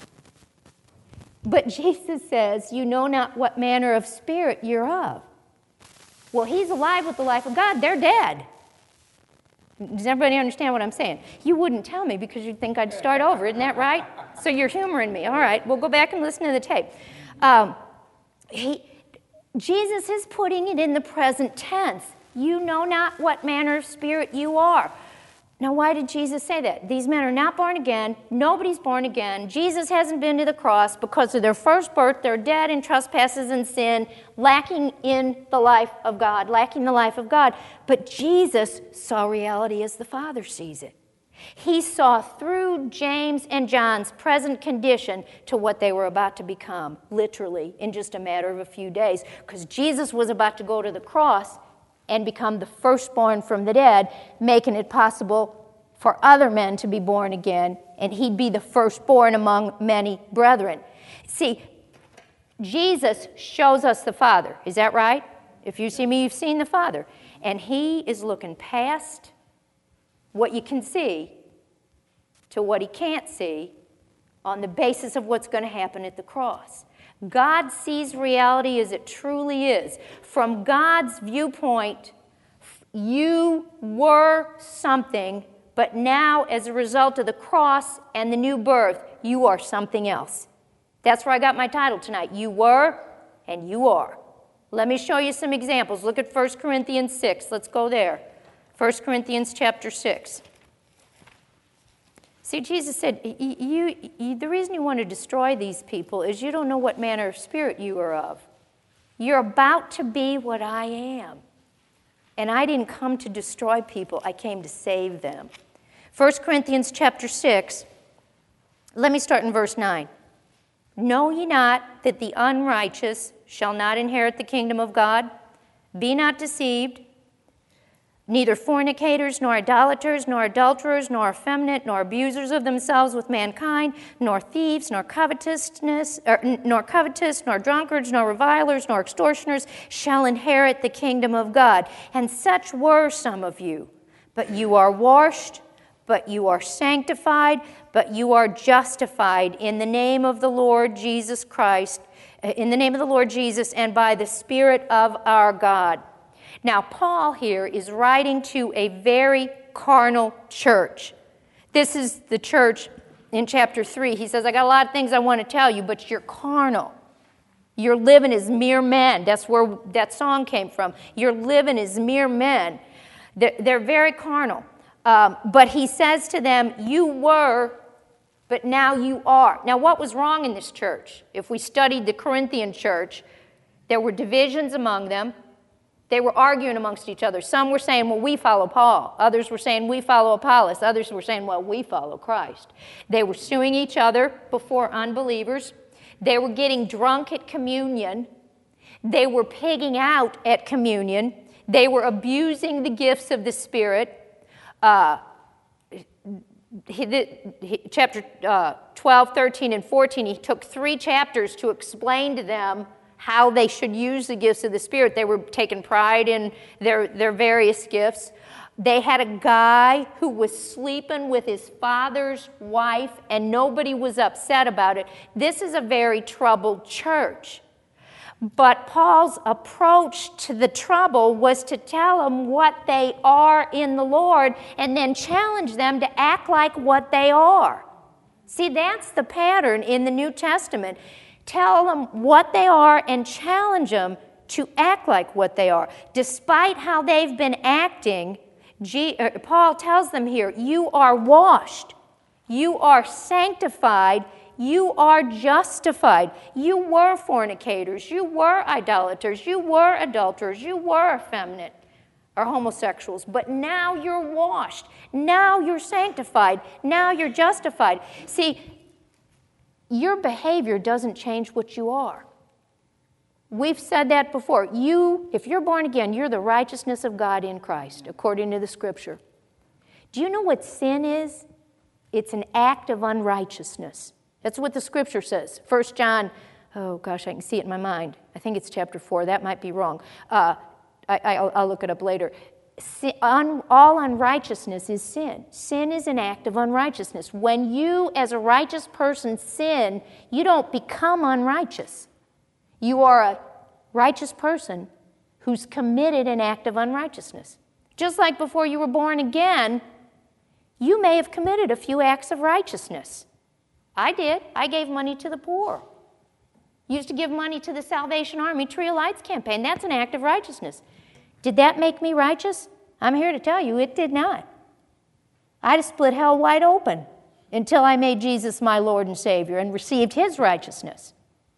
But Jesus says, you know not what manner of spirit you're of. Well, he's alive with the life of God. They're dead. Does everybody understand what I'm saying? You wouldn't tell me because you'd think I'd start over. Isn't that right? So you're humoring me. All right, we'll go back and listen to the tape. Um, he, Jesus is putting it in the present tense. You know not what manner of spirit you are. Now, why did Jesus say that? These men are not born again. Nobody's born again. Jesus hasn't been to the cross because of their first birth. They're dead in trespasses and sin, lacking in the life of God, lacking the life of God. But Jesus saw reality as the Father sees it. He saw through James and John's present condition to what they were about to become, literally, in just a matter of a few days. Because Jesus was about to go to the cross and become the firstborn from the dead, making it possible for other men to be born again, and he'd be the firstborn among many brethren. See, Jesus shows us the Father. Is that right? If you see me, you've seen the Father. And he is looking past what you can see to what he can't see on the basis of what's going to happen at the cross. God sees reality as it truly is. From God's viewpoint, you were something, but now as a result of the cross and the new birth, you are something else. That's where I got my title tonight. You were and you are. Let me show you some examples. Look at First Corinthians six. Let's go there. First Corinthians chapter six. See, Jesus said, you, you, the reason you want to destroy these people is you don't know what manner of spirit you are of. You're about to be what I am. And I didn't come to destroy people. I came to save them. First Corinthians chapter six, let me start in verse nine. Know ye not that the unrighteous shall not inherit the kingdom of God? Be not deceived. Neither fornicators, nor idolaters, nor adulterers, nor effeminate, nor abusers of themselves with mankind, nor thieves, nor covetousness, or, nor covetous, nor drunkards, nor revilers, nor extortioners shall inherit the kingdom of God. And such were some of you. But you are washed, but you are sanctified, but you are justified in the name of the Lord Jesus Christ, in the name of the Lord Jesus, and by the Spirit of our God. Now, Paul here is writing to a very carnal church. This is the church in chapter three. He says, I got a lot of things I want to tell you, but you're carnal. You're living as mere men. That's where that song came from. You're living as mere men. They're, they're very carnal. Um, but he says to them, you were, but now you are. Now, what was wrong in this church? If we studied the Corinthian church, there were divisions among them. They were arguing amongst each other. Some were saying, well, we follow Paul. Others were saying, we follow Apollos. Others were saying, well, we follow Christ. They were suing each other before unbelievers. They were getting drunk at communion. They were pigging out at communion. They were abusing the gifts of the Spirit. Uh, he, the, he, chapter uh, twelve, thirteen, and fourteen, he took three chapters to explain to them how they should use the gifts of the Spirit. They were taking pride in their, their various gifts. They had a guy who was sleeping with his father's wife, and nobody was upset about it. This is a very troubled church. But Paul's approach to the trouble was to tell them what they are in the Lord and then challenge them to act like what they are. See, that's the pattern in the New Testament. Tell them what they are and challenge them to act like what they are. Despite how they've been acting, G- uh, Paul tells them here, you are washed, you are sanctified, you are justified. You were fornicators, you were idolaters, you were adulterers, you were effeminate or homosexuals, but now you're washed, now you're sanctified, now you're justified. See, your behavior doesn't change what you are. We've said that before. You, if you're born again, you're the righteousness of God in Christ, according to the Scripture. Do you know what sin is? It's an act of unrighteousness. That's what the Scripture says. First John, oh gosh, I can see it in my mind. I think it's chapter four. That might be wrong. Uh, I, I'll, I'll look it up later. Sin, un, all unrighteousness is sin. Sin is an act of unrighteousness. When you, as a righteous person, sin, you don't become unrighteous. You are a righteous person who's committed an act of unrighteousness. Just like before you were born again, you may have committed a few acts of righteousness. I did. I gave money to the poor. Used to give money to the Salvation Army Tree of Lights campaign. That's an act of righteousness. Did that make me righteous? I'm here to tell you it did not. I'd have split hell wide open until I made Jesus my Lord and Savior and received His righteousness.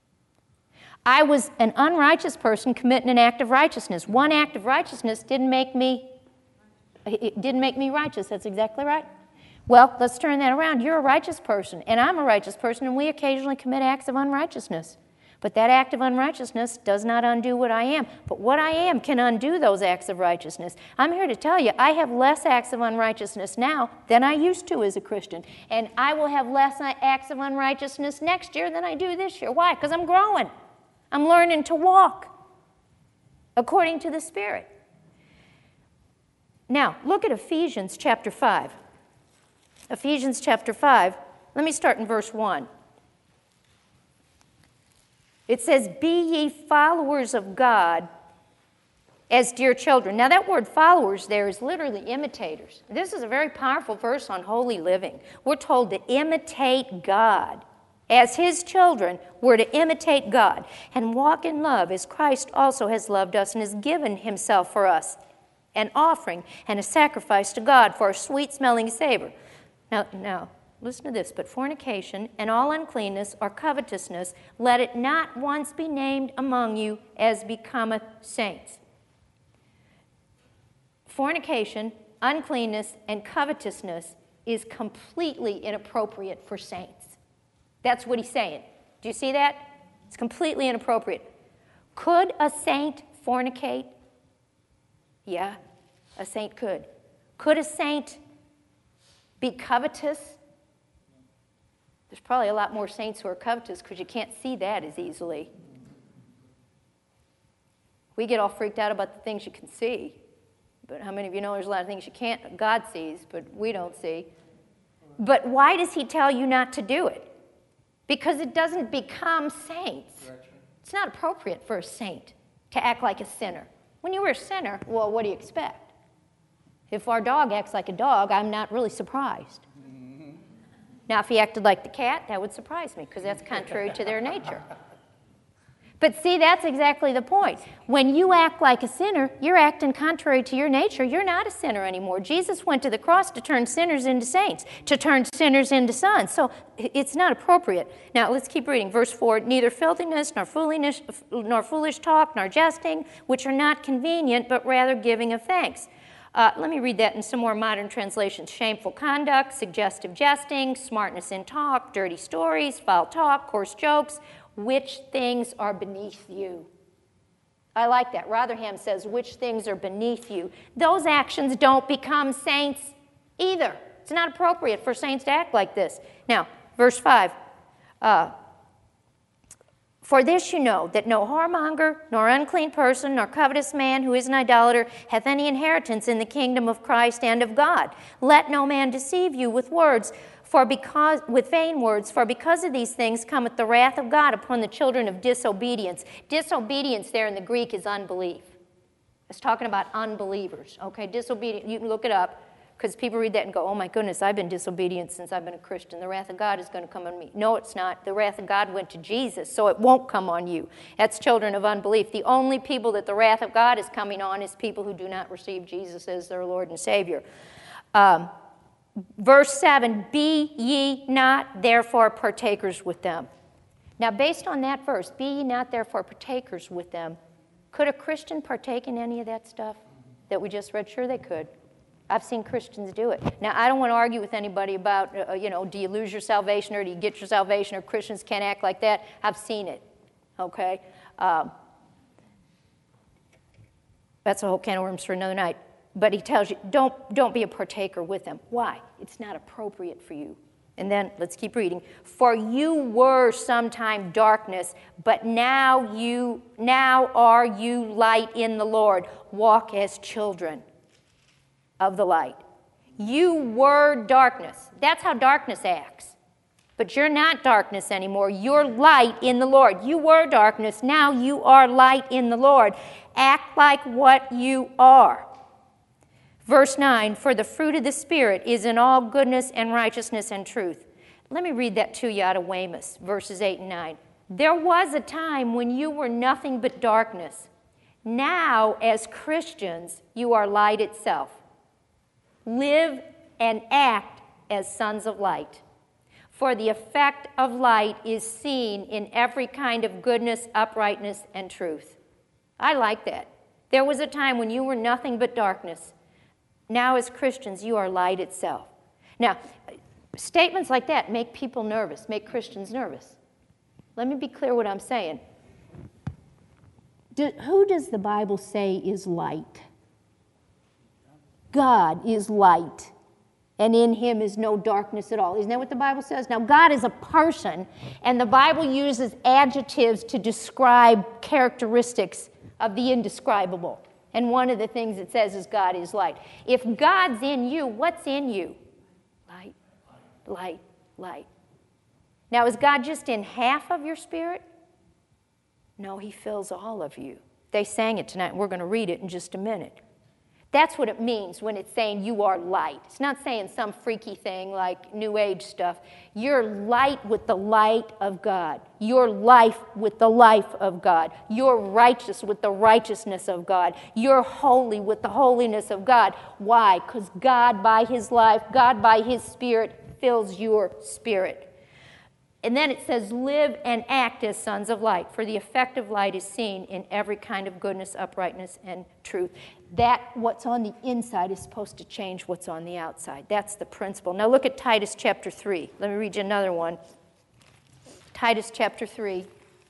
I was an unrighteous person committing an act of righteousness. One act of righteousness didn't make me, it didn't make me righteous. That's exactly right. Well, let's turn that around. You're a righteous person, and I'm a righteous person, and we occasionally commit acts of unrighteousness. But that act of unrighteousness does not undo what I am. But what I am can undo those acts of righteousness. I'm here to tell you, I have less acts of unrighteousness now than I used to as a Christian. And I will have less acts of unrighteousness next year than I do this year. Why? Because I'm growing. I'm learning to walk according to the Spirit. Now, look at Ephesians chapter five. Ephesians chapter five. Let me start in verse one. It says, be ye followers of God as dear children. Now that word followers there is literally imitators. This is a very powerful verse on holy living. We're told to imitate God. As His children, we're to imitate God and walk in love as Christ also has loved us and has given Himself for us, an offering and a sacrifice to God for a sweet-smelling savor. Now, now, listen to this. But fornication and all uncleanness or covetousness, let it not once be named among you as becometh saints. Fornication, uncleanness, and covetousness is completely inappropriate for saints. That's what he's saying. Do you see that? It's completely inappropriate. Could a saint fornicate? Yeah, a saint could. Could a saint be covetous? There's probably a lot more saints who are covetous because you can't see that as easily. We get all freaked out about the things you can see. But how many of you know there's a lot of things you can't, God sees, but we don't see? But why does He tell you not to do it? Because it doesn't become saints. It's not appropriate for a saint to act like a sinner. When you were a sinner, well, what do you expect? If our dog acts like a dog, I'm not really surprised. Now, if he acted like the cat, that would surprise me, because that's contrary to their nature. But see, that's exactly the point. When you act like a sinner, you're acting contrary to your nature. You're not a sinner anymore. Jesus went to the cross to turn sinners into saints, to turn sinners into sons. So it's not appropriate. Now, let's keep reading. Verse four, neither filthiness, nor foolishness, nor foolish talk, nor jesting, which are not convenient, but rather giving of thanks. Uh, let me read that in some more modern translations. Shameful conduct, suggestive jesting, smartness in talk, dirty stories, foul talk, coarse jokes, which things are beneath you. I like that. Rotherham says, which things are beneath you. Those actions don't become saints either. It's not appropriate for saints to act like this. Now, verse five. Uh, For this you know, that no whoremonger, nor unclean person, nor covetous man who is an idolater hath any inheritance in the kingdom of Christ and of God. Let no man deceive you with words, for because with vain words, for because of these things cometh the wrath of God upon the children of disobedience. Disobedience there in the Greek is unbelief. It's talking about unbelievers. Okay, disobedience, you can look it up. Because people read that and go, oh my goodness, I've been disobedient since I've been a Christian. The wrath of God is going to come on me. No, it's not. The wrath of God went to Jesus, so it won't come on you. That's children of unbelief. The only people that the wrath of God is coming on is people who do not receive Jesus as their Lord and Savior. Um, verse seven, be ye not therefore partakers with them. Now, based on that verse, be ye not therefore partakers with them, could a Christian partake in any of that stuff that we just read? Sure they could. I've seen Christians do it. Now, I don't want to argue with anybody about, uh, you know, do you lose your salvation or do you get your salvation, or Christians can't act like that. I've seen it, okay? Um, that's a whole can of worms for another night. But he tells you, don't, don't be a partaker with them. Why? It's not appropriate for you. And then, let's keep reading. For you were sometime darkness, but now you, now are you light in the Lord. Walk as children of the light. You were darkness. That's how darkness acts. But you're not darkness anymore. You're light in the Lord. You were darkness. Now you are light in the Lord. Act like what you are. Verse nine, for the fruit of the Spirit is in all goodness and righteousness and truth. Let me read that to you out of Weymouth, verses eight and nine. There was a time when you were nothing but darkness. Now, as Christians, you are light itself. Live and act as sons of light. For the effect of light is seen in every kind of goodness, uprightness, and truth. I like that. There was a time when you were nothing but darkness. Now, as Christians, you are light itself. Now, statements like that make people nervous, make Christians nervous. Let me be clear what I'm saying. Do, who does the Bible say is light? God is light, and in him is no darkness at all. Isn't that what the Bible says? Now, God is a person, and the Bible uses adjectives to describe characteristics of the indescribable. And one of the things it says is God is light. If God's in you, what's in you? Light, light, light. Now, is God just in half of your spirit? No, he fills all of you. They sang it tonight, and we're going to read it in just a minute. That's what it means when it's saying you are light. It's not saying some freaky thing like New Age stuff. You're light with the light of God. You're life with the life of God. You're righteous with the righteousness of God. You're holy with the holiness of God. Why? Because God by his life, God by his Spirit fills your spirit. And then it says, live and act as sons of light, for the effect of light is seen in every kind of goodness, uprightness, and truth. That, what's on the inside, is supposed to change what's on the outside. That's the principle. Now look at Titus chapter three. Let me read you another one. Titus chapter three.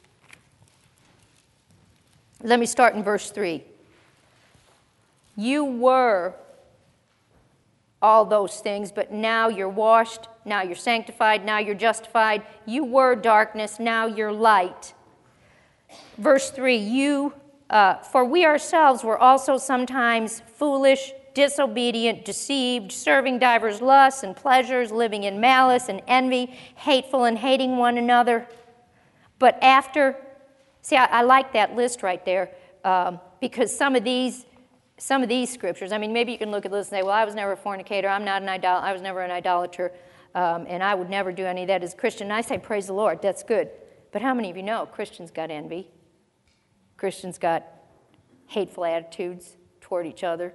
Let me start in verse three. You were all those things, but now you're washed, now you're sanctified, now you're justified. You were darkness, now you're light. Verse three, you, uh, for we ourselves were also sometimes foolish, disobedient, deceived, serving divers lusts and pleasures, living in malice and envy, hateful and hating one another. But after, see, I, I like that list right there. Um, because some of these some of these scriptures, I mean, maybe you can look at this and say, well, I was never a fornicator, I'm not an idol, I was never an idolater, um, and I would never do any of that as a Christian. And I say, praise the Lord, that's good. But how many of you know Christians got envy? Christians got hateful attitudes toward each other.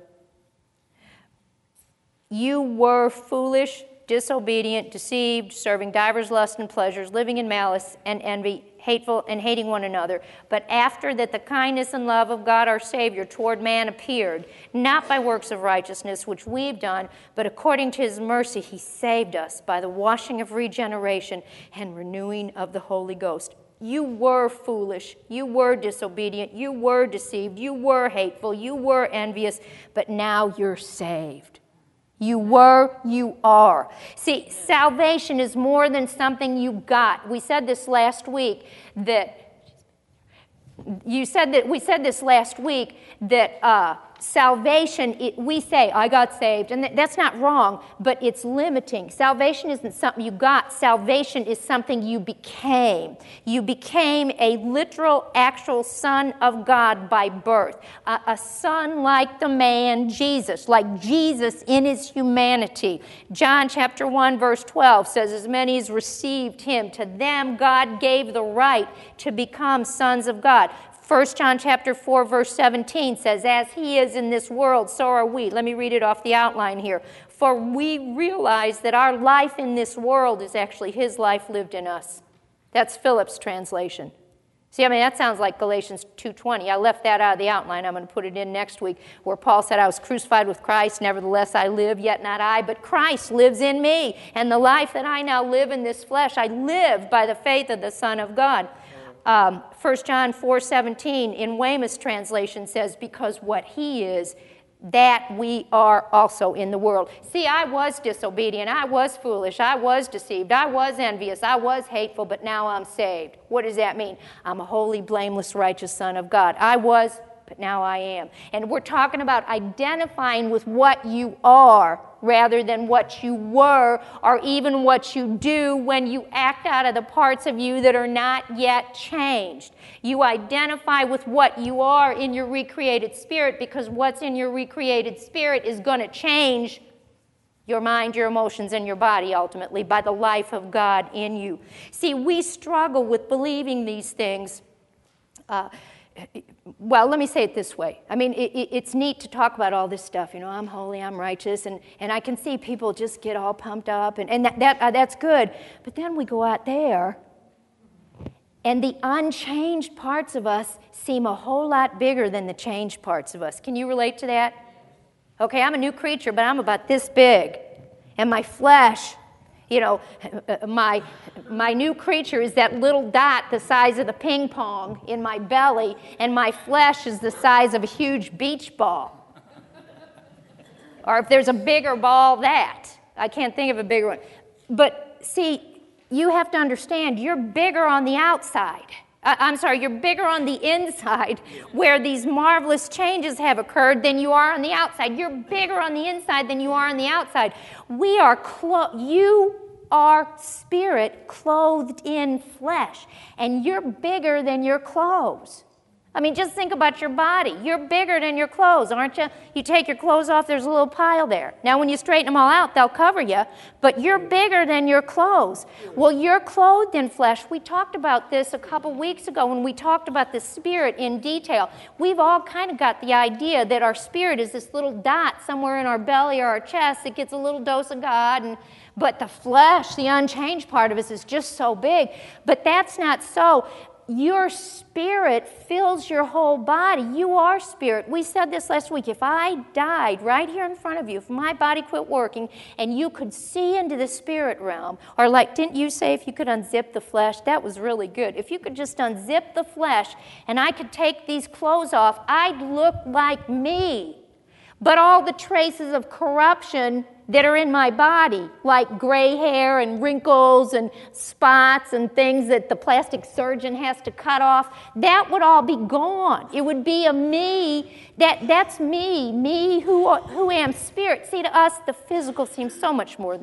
You were foolish, disobedient, deceived, serving divers lusts and pleasures, living in malice and envy, hateful and hating one another. But after that the kindness and love of God our Savior toward man appeared, not by works of righteousness which we've done, but according to his mercy he saved us by the washing of regeneration and renewing of the Holy Ghost. You were foolish, you were disobedient, you were deceived, you were hateful, you were envious, but now you're saved. You were, you are. See, salvation is more than something you got. We said this last week that, you said that, we said this last week that uh, salvation, it, we say, I got saved, and th- that's not wrong, but it's limiting. Salvation isn't something you got. Salvation is something you became. You became a literal, actual son of God by birth. A, a son like the man Jesus, like Jesus in his humanity. John chapter one, verse twelve says, as many as received him, to them God gave the right to become sons of God. First John chapter four, verse seventeen says, as he is in this world, so are we. Let me read it off the outline here. For we realize that our life in this world is actually his life lived in us. That's Phillips' translation. See, I mean, that sounds like Galatians two twenty. I left that out of the outline. I'm going to put it in next week, where Paul said, I was crucified with Christ, nevertheless I live, yet not I, but Christ lives in me. And the life that I now live in this flesh, I live by the faith of the Son of God. Um, First John four seventeen in Weymouth's translation says, because what he is, that we are also in the world. See, I was disobedient, I was foolish, I was deceived, I was envious, I was hateful, but now I'm saved. What does that mean? I'm a holy, blameless, righteous son of God. I was, but now I am. And we're talking about identifying with what you are rather than what you were, or even what you do when you act out of the parts of you that are not yet changed. You identify with what you are in your recreated spirit, because what's in your recreated spirit is going to change your mind, your emotions, and your body ultimately by the life of God in you. See, we struggle with believing these things. Uh, Well, let me say it this way. I mean, it, it, it's neat to talk about all this stuff. You know, I'm holy, I'm righteous, and, and I can see people just get all pumped up, and, and that, that uh, that's good. But then we go out there, and the unchanged parts of us seem a whole lot bigger than the changed parts of us. Can you relate to that? Okay, I'm a new creature, but I'm about this big, and my flesh, you know, my my new creature is that little dot the size of the ping pong in my belly, and my flesh is the size of a huge beach ball. Or if there's a bigger ball, that. I can't think of a bigger one. But see, you have to understand, you're bigger on the outside. Uh, I'm sorry, you're bigger on the inside where these marvelous changes have occurred than you are on the outside. You're bigger on the inside than you are on the outside. We are clo- you are spirit clothed in flesh, and you're bigger than your clothes. I mean, just think about your body. You're bigger than your clothes, aren't you? You take your clothes off, there's a little pile there. Now, when you straighten them all out, they'll cover you, but you're bigger than your clothes. Well, you're clothed in flesh. We talked about this a couple weeks ago when we talked about the spirit in detail. We've all kind of got the idea that our spirit is this little dot somewhere in our belly or our chest that gets a little dose of God, and but the flesh, the unchanged part of us, is just so big. But that's not so. Your spirit fills your whole body. You are spirit. We said this last week. If I died right here in front of you, if my body quit working and you could see into the spirit realm, or like, didn't you say if you could unzip the flesh? That was really good. If you could just unzip the flesh and I could take these clothes off, I'd look like me. But all the traces of corruption that are in my body, like gray hair and wrinkles and spots and things that the plastic surgeon has to cut off, that would all be gone. It would be a me, that that's me, me who, who am spirit. See, to us, the physical seems so much more than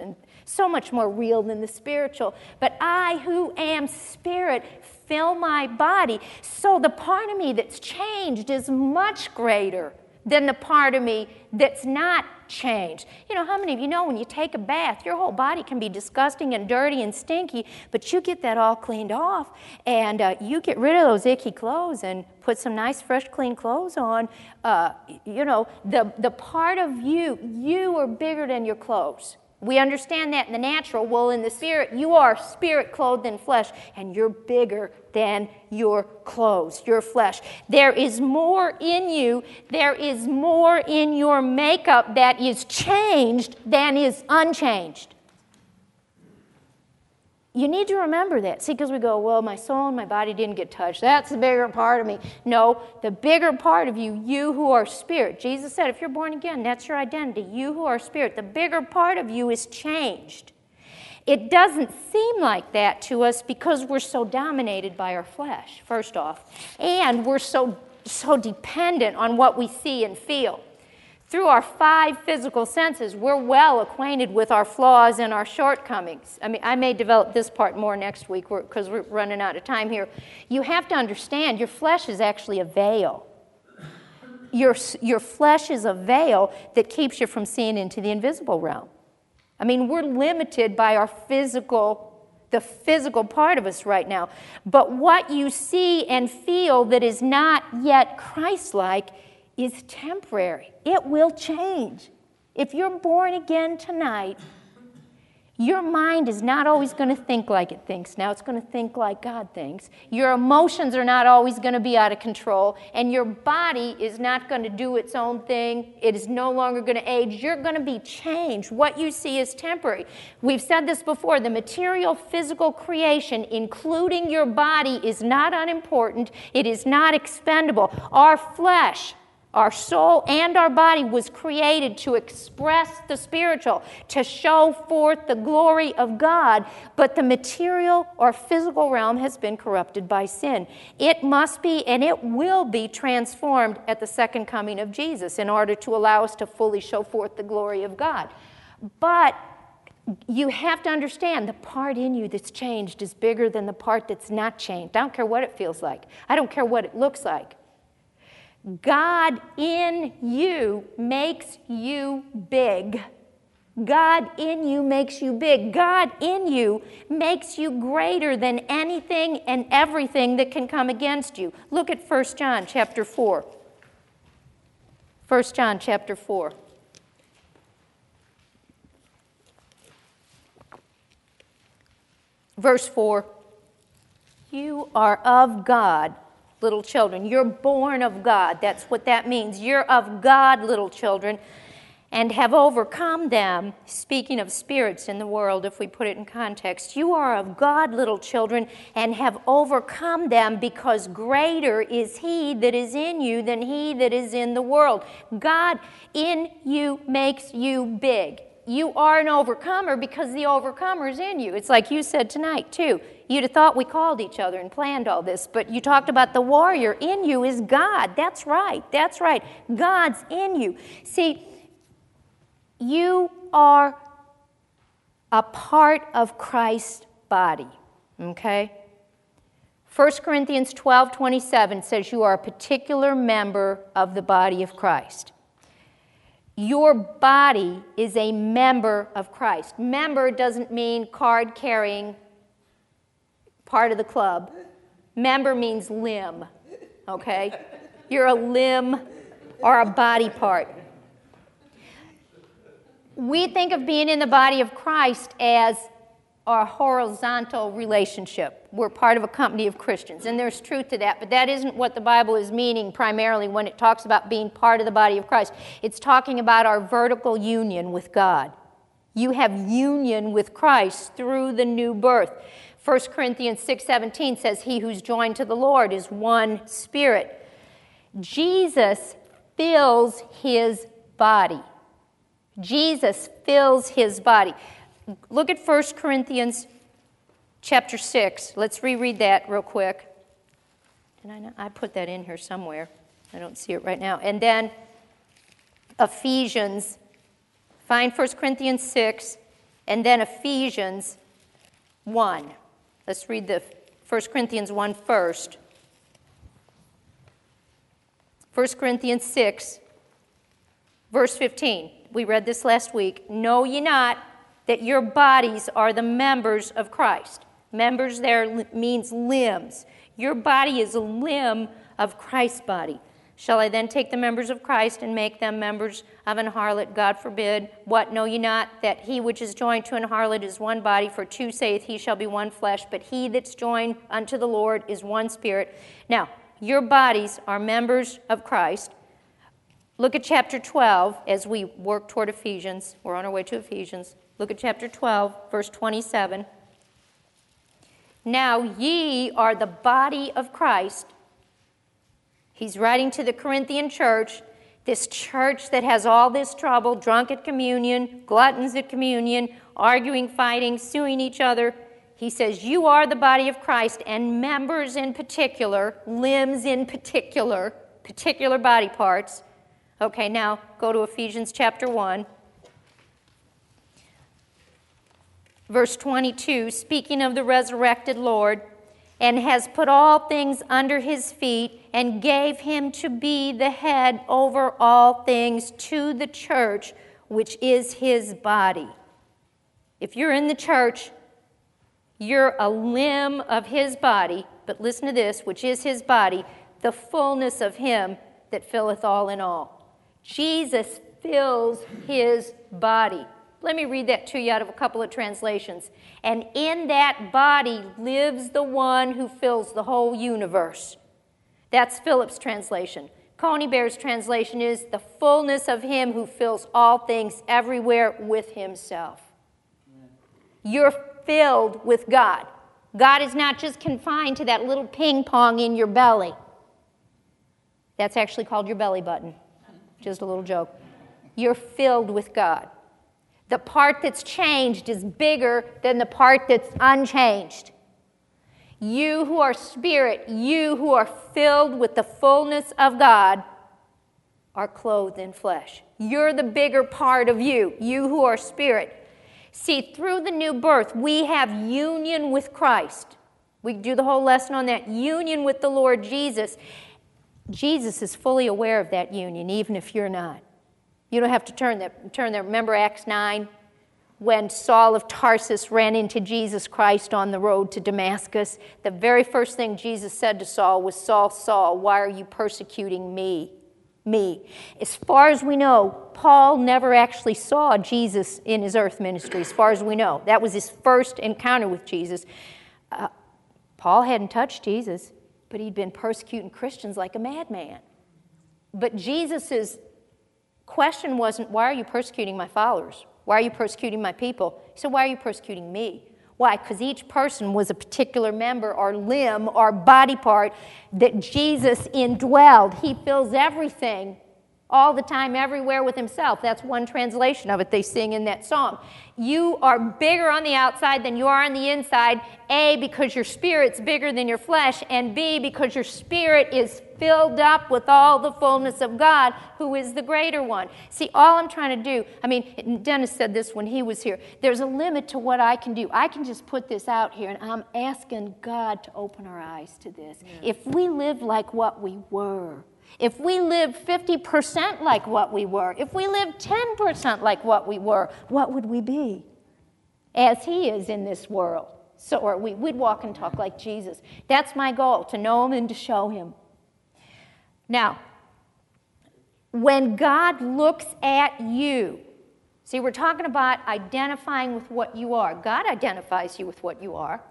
So much more real than the spiritual. But I, who am spirit, fill my body. So the part of me that's changed is much greater than the part of me that's not changed. You know, how many of you know when you take a bath, your whole body can be disgusting and dirty and stinky, but you get that all cleaned off, and uh, you get rid of those icky clothes and put some nice, fresh, clean clothes on. Uh, you know, the, the part of you, you are bigger than your clothes. We understand that in the natural. Well, in the spirit, you are spirit clothed in flesh, and you're bigger than your clothes, your flesh. There is more in you, there is more in your makeup that is changed than is unchanged. You need to remember that. See, because we go, well, my soul and my body didn't get touched. That's the bigger part of me. No, the bigger part of you, you who are spirit. Jesus said, if you're born again, that's your identity. You who are spirit. The bigger part of you is changed. It doesn't seem like that to us because we're so dominated by our flesh, first off. And we're so, so dependent on what we see and feel. Through our five physical senses, we're well acquainted with our flaws and our shortcomings. I mean, I may develop this part more next week because we're running out of time here. You have to understand your flesh is actually a veil. Your, your flesh is a veil that keeps you from seeing into the invisible realm. I mean, we're limited by our physical, the physical part of us right now. But what you see and feel that is not yet Christ-like is temporary. It will change. If you're born again tonight, your mind is not always going to think like it thinks. Now it's going to think like God thinks. Your emotions are not always going to be out of control, and your body is not going to do its own thing. It is no longer going to age. You're going to be changed. What you see is temporary. We've said this before. The material physical creation, including your body, is not unimportant. It is not expendable. Our flesh, our soul and our body was created to express the spiritual, to show forth the glory of God, but the material or physical realm has been corrupted by sin. It must be and it will be transformed at the second coming of Jesus in order to allow us to fully show forth the glory of God. But you have to understand the part in you that's changed is bigger than the part that's not changed. I don't care what it feels like. I don't care what it looks like. God in you makes you big. God in you makes you big. God in you makes you greater than anything and everything that can come against you. Look at First John chapter four. First John chapter four. Verse four. You are of God, little children. You're born of God. That's what that means. You're of God, little children, and have overcome them. Speaking of spirits in the world, if we put it in context, you are of God, little children, and have overcome them, because greater is He that is in you than he that is in the world. God in you makes you big. You are an overcomer because the overcomer is in you. It's like you said tonight, too. You'd have thought we called each other and planned all this, but you talked about the warrior. In you is God. That's right. That's right. God's in you. See, you are a part of Christ's body, okay? First Corinthians twelve twenty-seven says you are a particular member of the body of Christ. Your body is a member of Christ. Member doesn't mean card-carrying part of the club. Member means limb, okay? You're a limb or a body part. We think of being in the body of Christ as a horizontal relationship. We're part of a company of Christians, and there's truth to that, but that isn't what the Bible is meaning primarily when it talks about being part of the body of Christ. It's talking about our vertical union with God. You have union with Christ through the new birth. First Corinthians six seventeen says, he who's joined to the Lord is one spirit. Jesus fills his body. Jesus fills his body. Look at First Corinthians chapter six. Let's reread that real quick. And I know I put that in here somewhere. I don't see it right now. And then Ephesians. Find First Corinthians six and then Ephesians one. Let's read the First Corinthians one first. First Corinthians six, verse fifteen. We read this last week. Know ye not that your bodies are the members of Christ? Members there means limbs. Your body is a limb of Christ's body. Shall I then take the members of Christ and make them members of an harlot? God forbid. What, know ye not that he which is joined to an harlot is one body? For two saith, he shall be one flesh. But he that's joined unto the Lord is one spirit. Now, your bodies are members of Christ. Look at chapter twelve as we work toward Ephesians. We're on our way to Ephesians. Look at chapter twelve, verse twenty-seven. Now ye are the body of Christ. He's writing to the Corinthian church, this church that has all this trouble, drunk at communion, gluttons at communion, arguing, fighting, suing each other. He says, you are the body of Christ, and members in particular, limbs in particular, particular body parts. Okay, now go to Ephesians chapter one. Verse twenty-two, speaking of the resurrected Lord, and has put all things under his feet, and gave him to be the head over all things to the church, which is his body. If you're in the church, you're a limb of his body, but listen to this, which is his body, the fullness of him that filleth all in all. Jesus fills his body. Let me read that to you out of a couple of translations. And in that body lives the one who fills the whole universe. That's Philip's translation. Coney Bear's translation is the fullness of him who fills all things everywhere with himself. Amen. You're filled with God. God is not just confined to that little ping pong in your belly. That's actually called your belly button. Just a little joke. You're filled with God. The part that's changed is bigger than the part that's unchanged. You who are spirit, you who are filled with the fullness of God, are clothed in flesh. You're the bigger part of you, you who are spirit. See, through the new birth, we have union with Christ. We do the whole lesson on that. Union with the Lord Jesus. Jesus is fully aware of that union, even if you're not. You don't have to turn there. Turn there. Remember Acts nine? When Saul of Tarsus ran into Jesus Christ on the road to Damascus, the very first thing Jesus said to Saul was, Saul, Saul, why are you persecuting me? Me. As far as we know, Paul never actually saw Jesus in his earth ministry, as far as we know. That was his first encounter with Jesus. Uh, Paul hadn't touched Jesus, but he'd been persecuting Christians like a madman. But Jesus's question wasn't, why are you persecuting my followers? Why are you persecuting my people? He said, why are you persecuting me? Why? Because each person was a particular member or limb or body part that Jesus indwelled. He fills everything all the time, everywhere with himself. That's one translation of it they sing in that song. You are bigger on the outside than you are on the inside, A, because your spirit's bigger than your flesh, and B, because your spirit is filled up with all the fullness of God, who is the greater one. See, all I'm trying to do, I mean, Dennis said this when he was here, there's a limit to what I can do. I can just put this out here, and I'm asking God to open our eyes to this. Yeah. If we lived like what we were, if we lived fifty percent like what we were, if we lived ten percent like what we were, what would we be? As he is in this world. So or we, we'd walk and talk like Jesus. That's my goal, to know him and to show him. Now, when God looks at you, see, we're talking about identifying with what you are. God identifies you with what you are.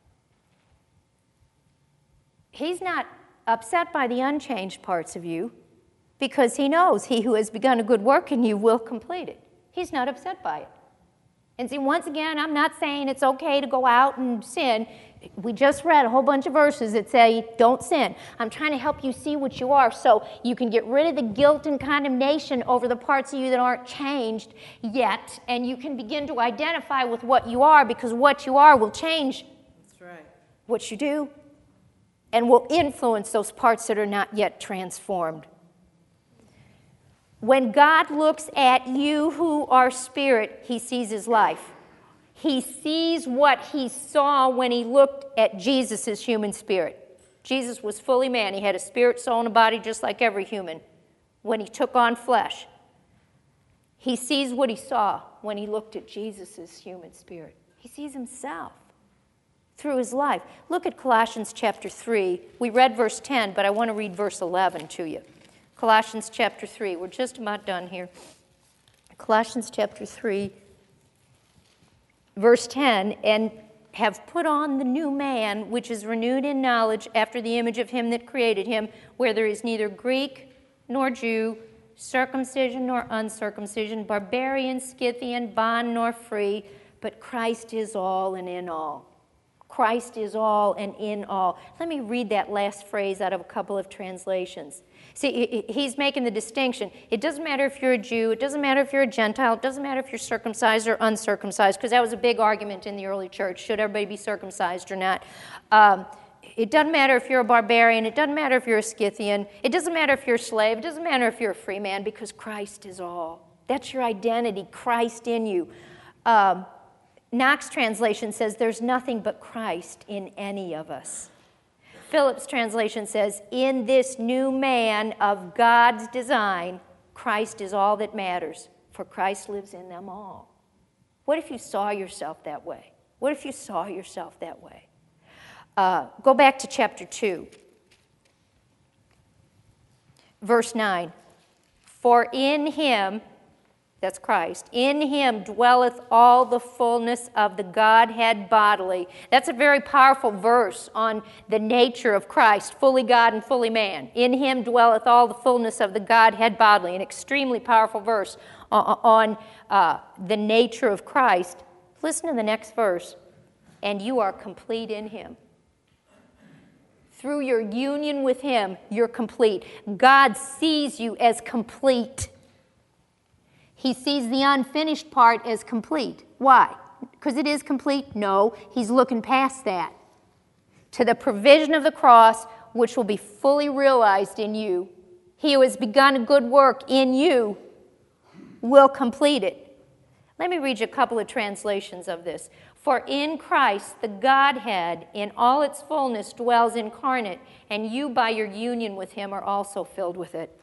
He's not upset by the unchanged parts of you, because he knows he who has begun a good work in you will complete it. He's not upset by it. And see, once again, I'm not saying it's okay to go out and sin. We just read a whole bunch of verses that say, don't sin. I'm trying to help you see what you are so you can get rid of the guilt and condemnation over the parts of you that aren't changed yet, and you can begin to identify with what you are, because what you are will change That's right. what you do, and will influence those parts that are not yet transformed. When God looks at you who are spirit, he sees his life. He sees what he saw when he looked at Jesus' human spirit. Jesus was fully man. He had a spirit, soul, and a body just like every human when he took on flesh. He sees what he saw when he looked at Jesus' human spirit. He sees himself through his life. Look at Colossians chapter three. We read verse ten, but I want to read verse eleven to you. Colossians chapter three. We're just about done here. Colossians chapter three, verse ten, and have put on the new man, which is renewed in knowledge after the image of him that created him, where there is neither Greek nor Jew, circumcision nor uncircumcision, barbarian, Scythian, bond nor free, but Christ is all and in all. Christ is all and in all. Let me read that last phrase out of a couple of translations. See, he's making the distinction. It doesn't matter if you're a Jew. It doesn't matter if you're a Gentile. It doesn't matter if you're circumcised or uncircumcised, because that was a big argument in the early church. Should everybody be circumcised or not? Um, it doesn't matter if you're a barbarian. It doesn't matter if you're a Scythian. It doesn't matter if you're a slave. It doesn't matter if you're a free man, because Christ is all. That's your identity, Christ in you. Um, Knox translation says there's nothing but Christ in any of us. Phillips translation says, in this new man of God's design, Christ is all that matters, for Christ lives in them all. What if you saw yourself that way? What if you saw yourself that way? Uh, go back to chapter two, verse nine. For in him, that's Christ, in him dwelleth all the fullness of the Godhead bodily. That's a very powerful verse on the nature of Christ, fully God and fully man. In him dwelleth all the fullness of the Godhead bodily. An extremely powerful verse on uh, the nature of Christ. Listen to the next verse. And you are complete in him. Through your union with him, you're complete. God sees you as complete. He sees the unfinished part as complete. Why? Because it is complete? No, he's looking past that to the provision of the cross, which will be fully realized in you. He who has begun a good work in you will complete it. Let me read you a couple of translations of this. For in Christ the Godhead in all its fullness dwells incarnate, and you by your union with him are also filled with it.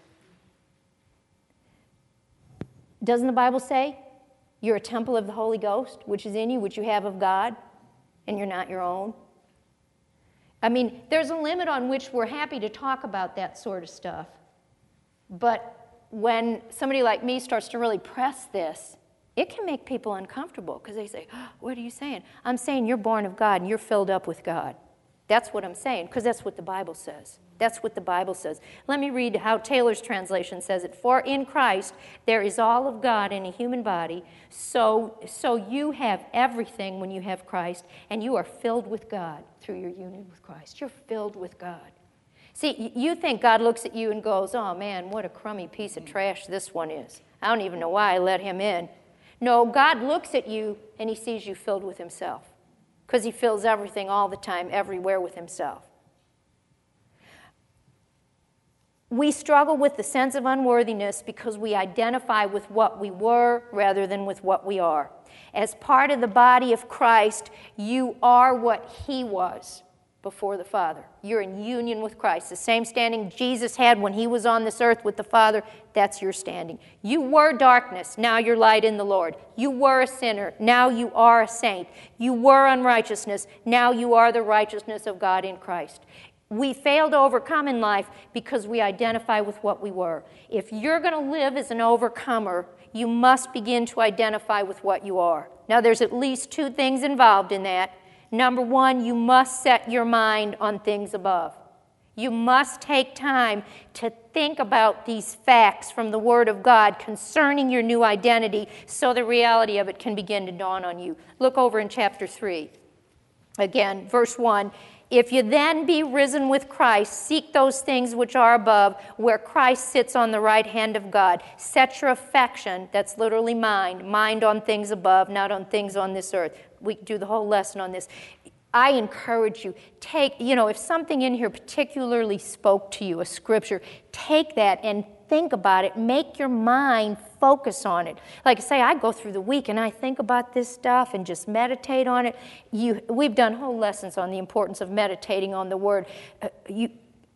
Doesn't the Bible say you're a temple of the Holy Ghost, which is in you, which you have of God, and you're not your own? I mean, there's a limit on which we're happy to talk about that sort of stuff. But when somebody like me starts to really press this, it can make people uncomfortable because they say, oh, what are you saying? I'm saying you're born of God and you're filled up with God. That's what I'm saying, because that's what the Bible says. That's what the Bible says. Let me read how Taylor's translation says it. For in Christ there is all of God in a human body, so, so you have everything when you have Christ, and you are filled with God through your union with Christ. You're filled with God. See, you think God looks at you and goes, oh man, what a crummy piece of trash this one is. I don't even know why I let him in. No, God looks at you and he sees you filled with himself, because he fills everything all the time, everywhere with himself. We struggle with the sense of unworthiness because we identify with what we were rather than with what we are. As part of the body of Christ, you are what he was before the Father. You're in union with Christ. The same standing Jesus had when he was on this earth with the Father, that's your standing. You were darkness, now you're light in the Lord. You were a sinner, now you are a saint. You were unrighteousness, now you are the righteousness of God in Christ. We fail to overcome in life because we identify with what we were. If you're going to live as an overcomer, you must begin to identify with what you are. Now, there's at least two things involved in that. Number one, you must set your mind on things above. You must take time to think about these facts from the Word of God concerning your new identity so the reality of it can begin to dawn on you. Look over in chapter three. Again, verse one. If you then be risen with Christ, seek those things which are above, where Christ sits on the right hand of God. Set your affection, that's literally mind, mind on things above, not on things on this earth. We do the whole lesson on this. I encourage you, take, you know, if something in here particularly spoke to you, a scripture, take that and think about it, make your mind focus on it. Like I say, I go through the week and I think about this stuff and just meditate on it. You, we've done whole lessons on the importance of meditating on the Word. Uh, you,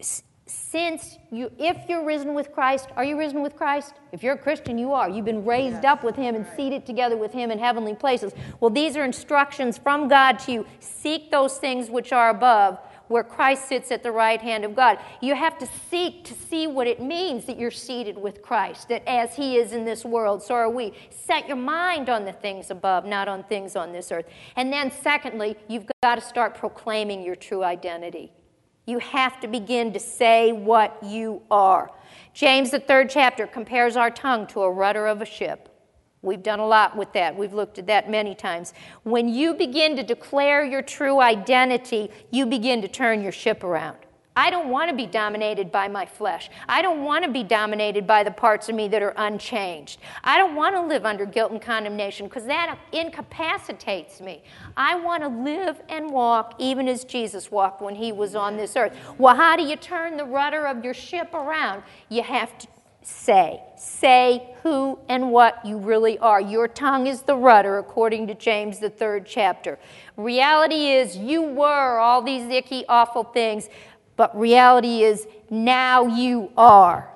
since you, if you're risen with Christ, are you risen with Christ? If you're a Christian, you are. You've been raised up with Him and seated together with Him in heavenly places. Well, these are instructions from God to you. Seek those things which are above, where Christ sits at the right hand of God. You have to seek to see what it means that you're seated with Christ, that as He is in this world, so are we. Set your mind on the things above, not on things on this earth. And then secondly, you've got to start proclaiming your true identity. You have to begin to say what you are. James, the third chapter, compares our tongue to a rudder of a ship. We've done a lot with that. We've looked at that many times. When you begin to declare your true identity, you begin to turn your ship around. I don't want to be dominated by my flesh. I don't want to be dominated by the parts of me that are unchanged. I don't want to live under guilt and condemnation because that incapacitates me. I want to live and walk even as Jesus walked when He was on this earth. Well, how do you turn the rudder of your ship around? You have to say. Say who and what you really are. Your tongue is the rudder, according to James, the third chapter. Reality is you were all these icky, awful things, but reality is now you are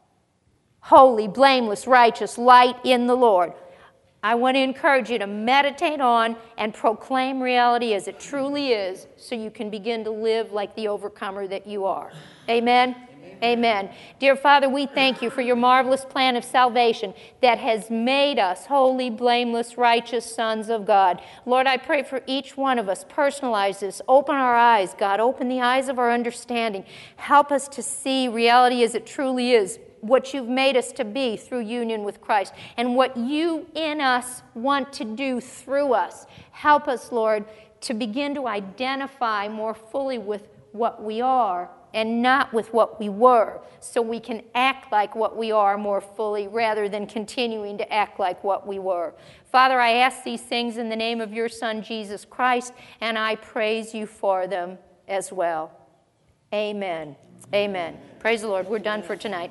holy, blameless, righteous, light in the Lord. I want to encourage you to meditate on and proclaim reality as it truly is so you can begin to live like the overcomer that you are. Amen? Amen. Dear Father, we thank You for Your marvelous plan of salvation that has made us holy, blameless, righteous sons of God. Lord, I pray for each one of us. Personalize this. Open our eyes, God. Open the eyes of our understanding. Help us to see reality as it truly is, what You've made us to be through union with Christ, and what You in us want to do through us. Help us, Lord, to begin to identify more fully with what we are and not with what we were, so we can act like what we are more fully rather than continuing to act like what we were. Father, I ask these things in the name of Your Son, Jesus Christ, and I praise You for them as well. Amen. Amen. Praise the Lord. We're done for tonight.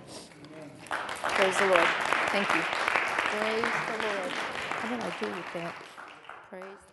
Praise the Lord. Thank you. Praise the Lord. How did I do with that? Praise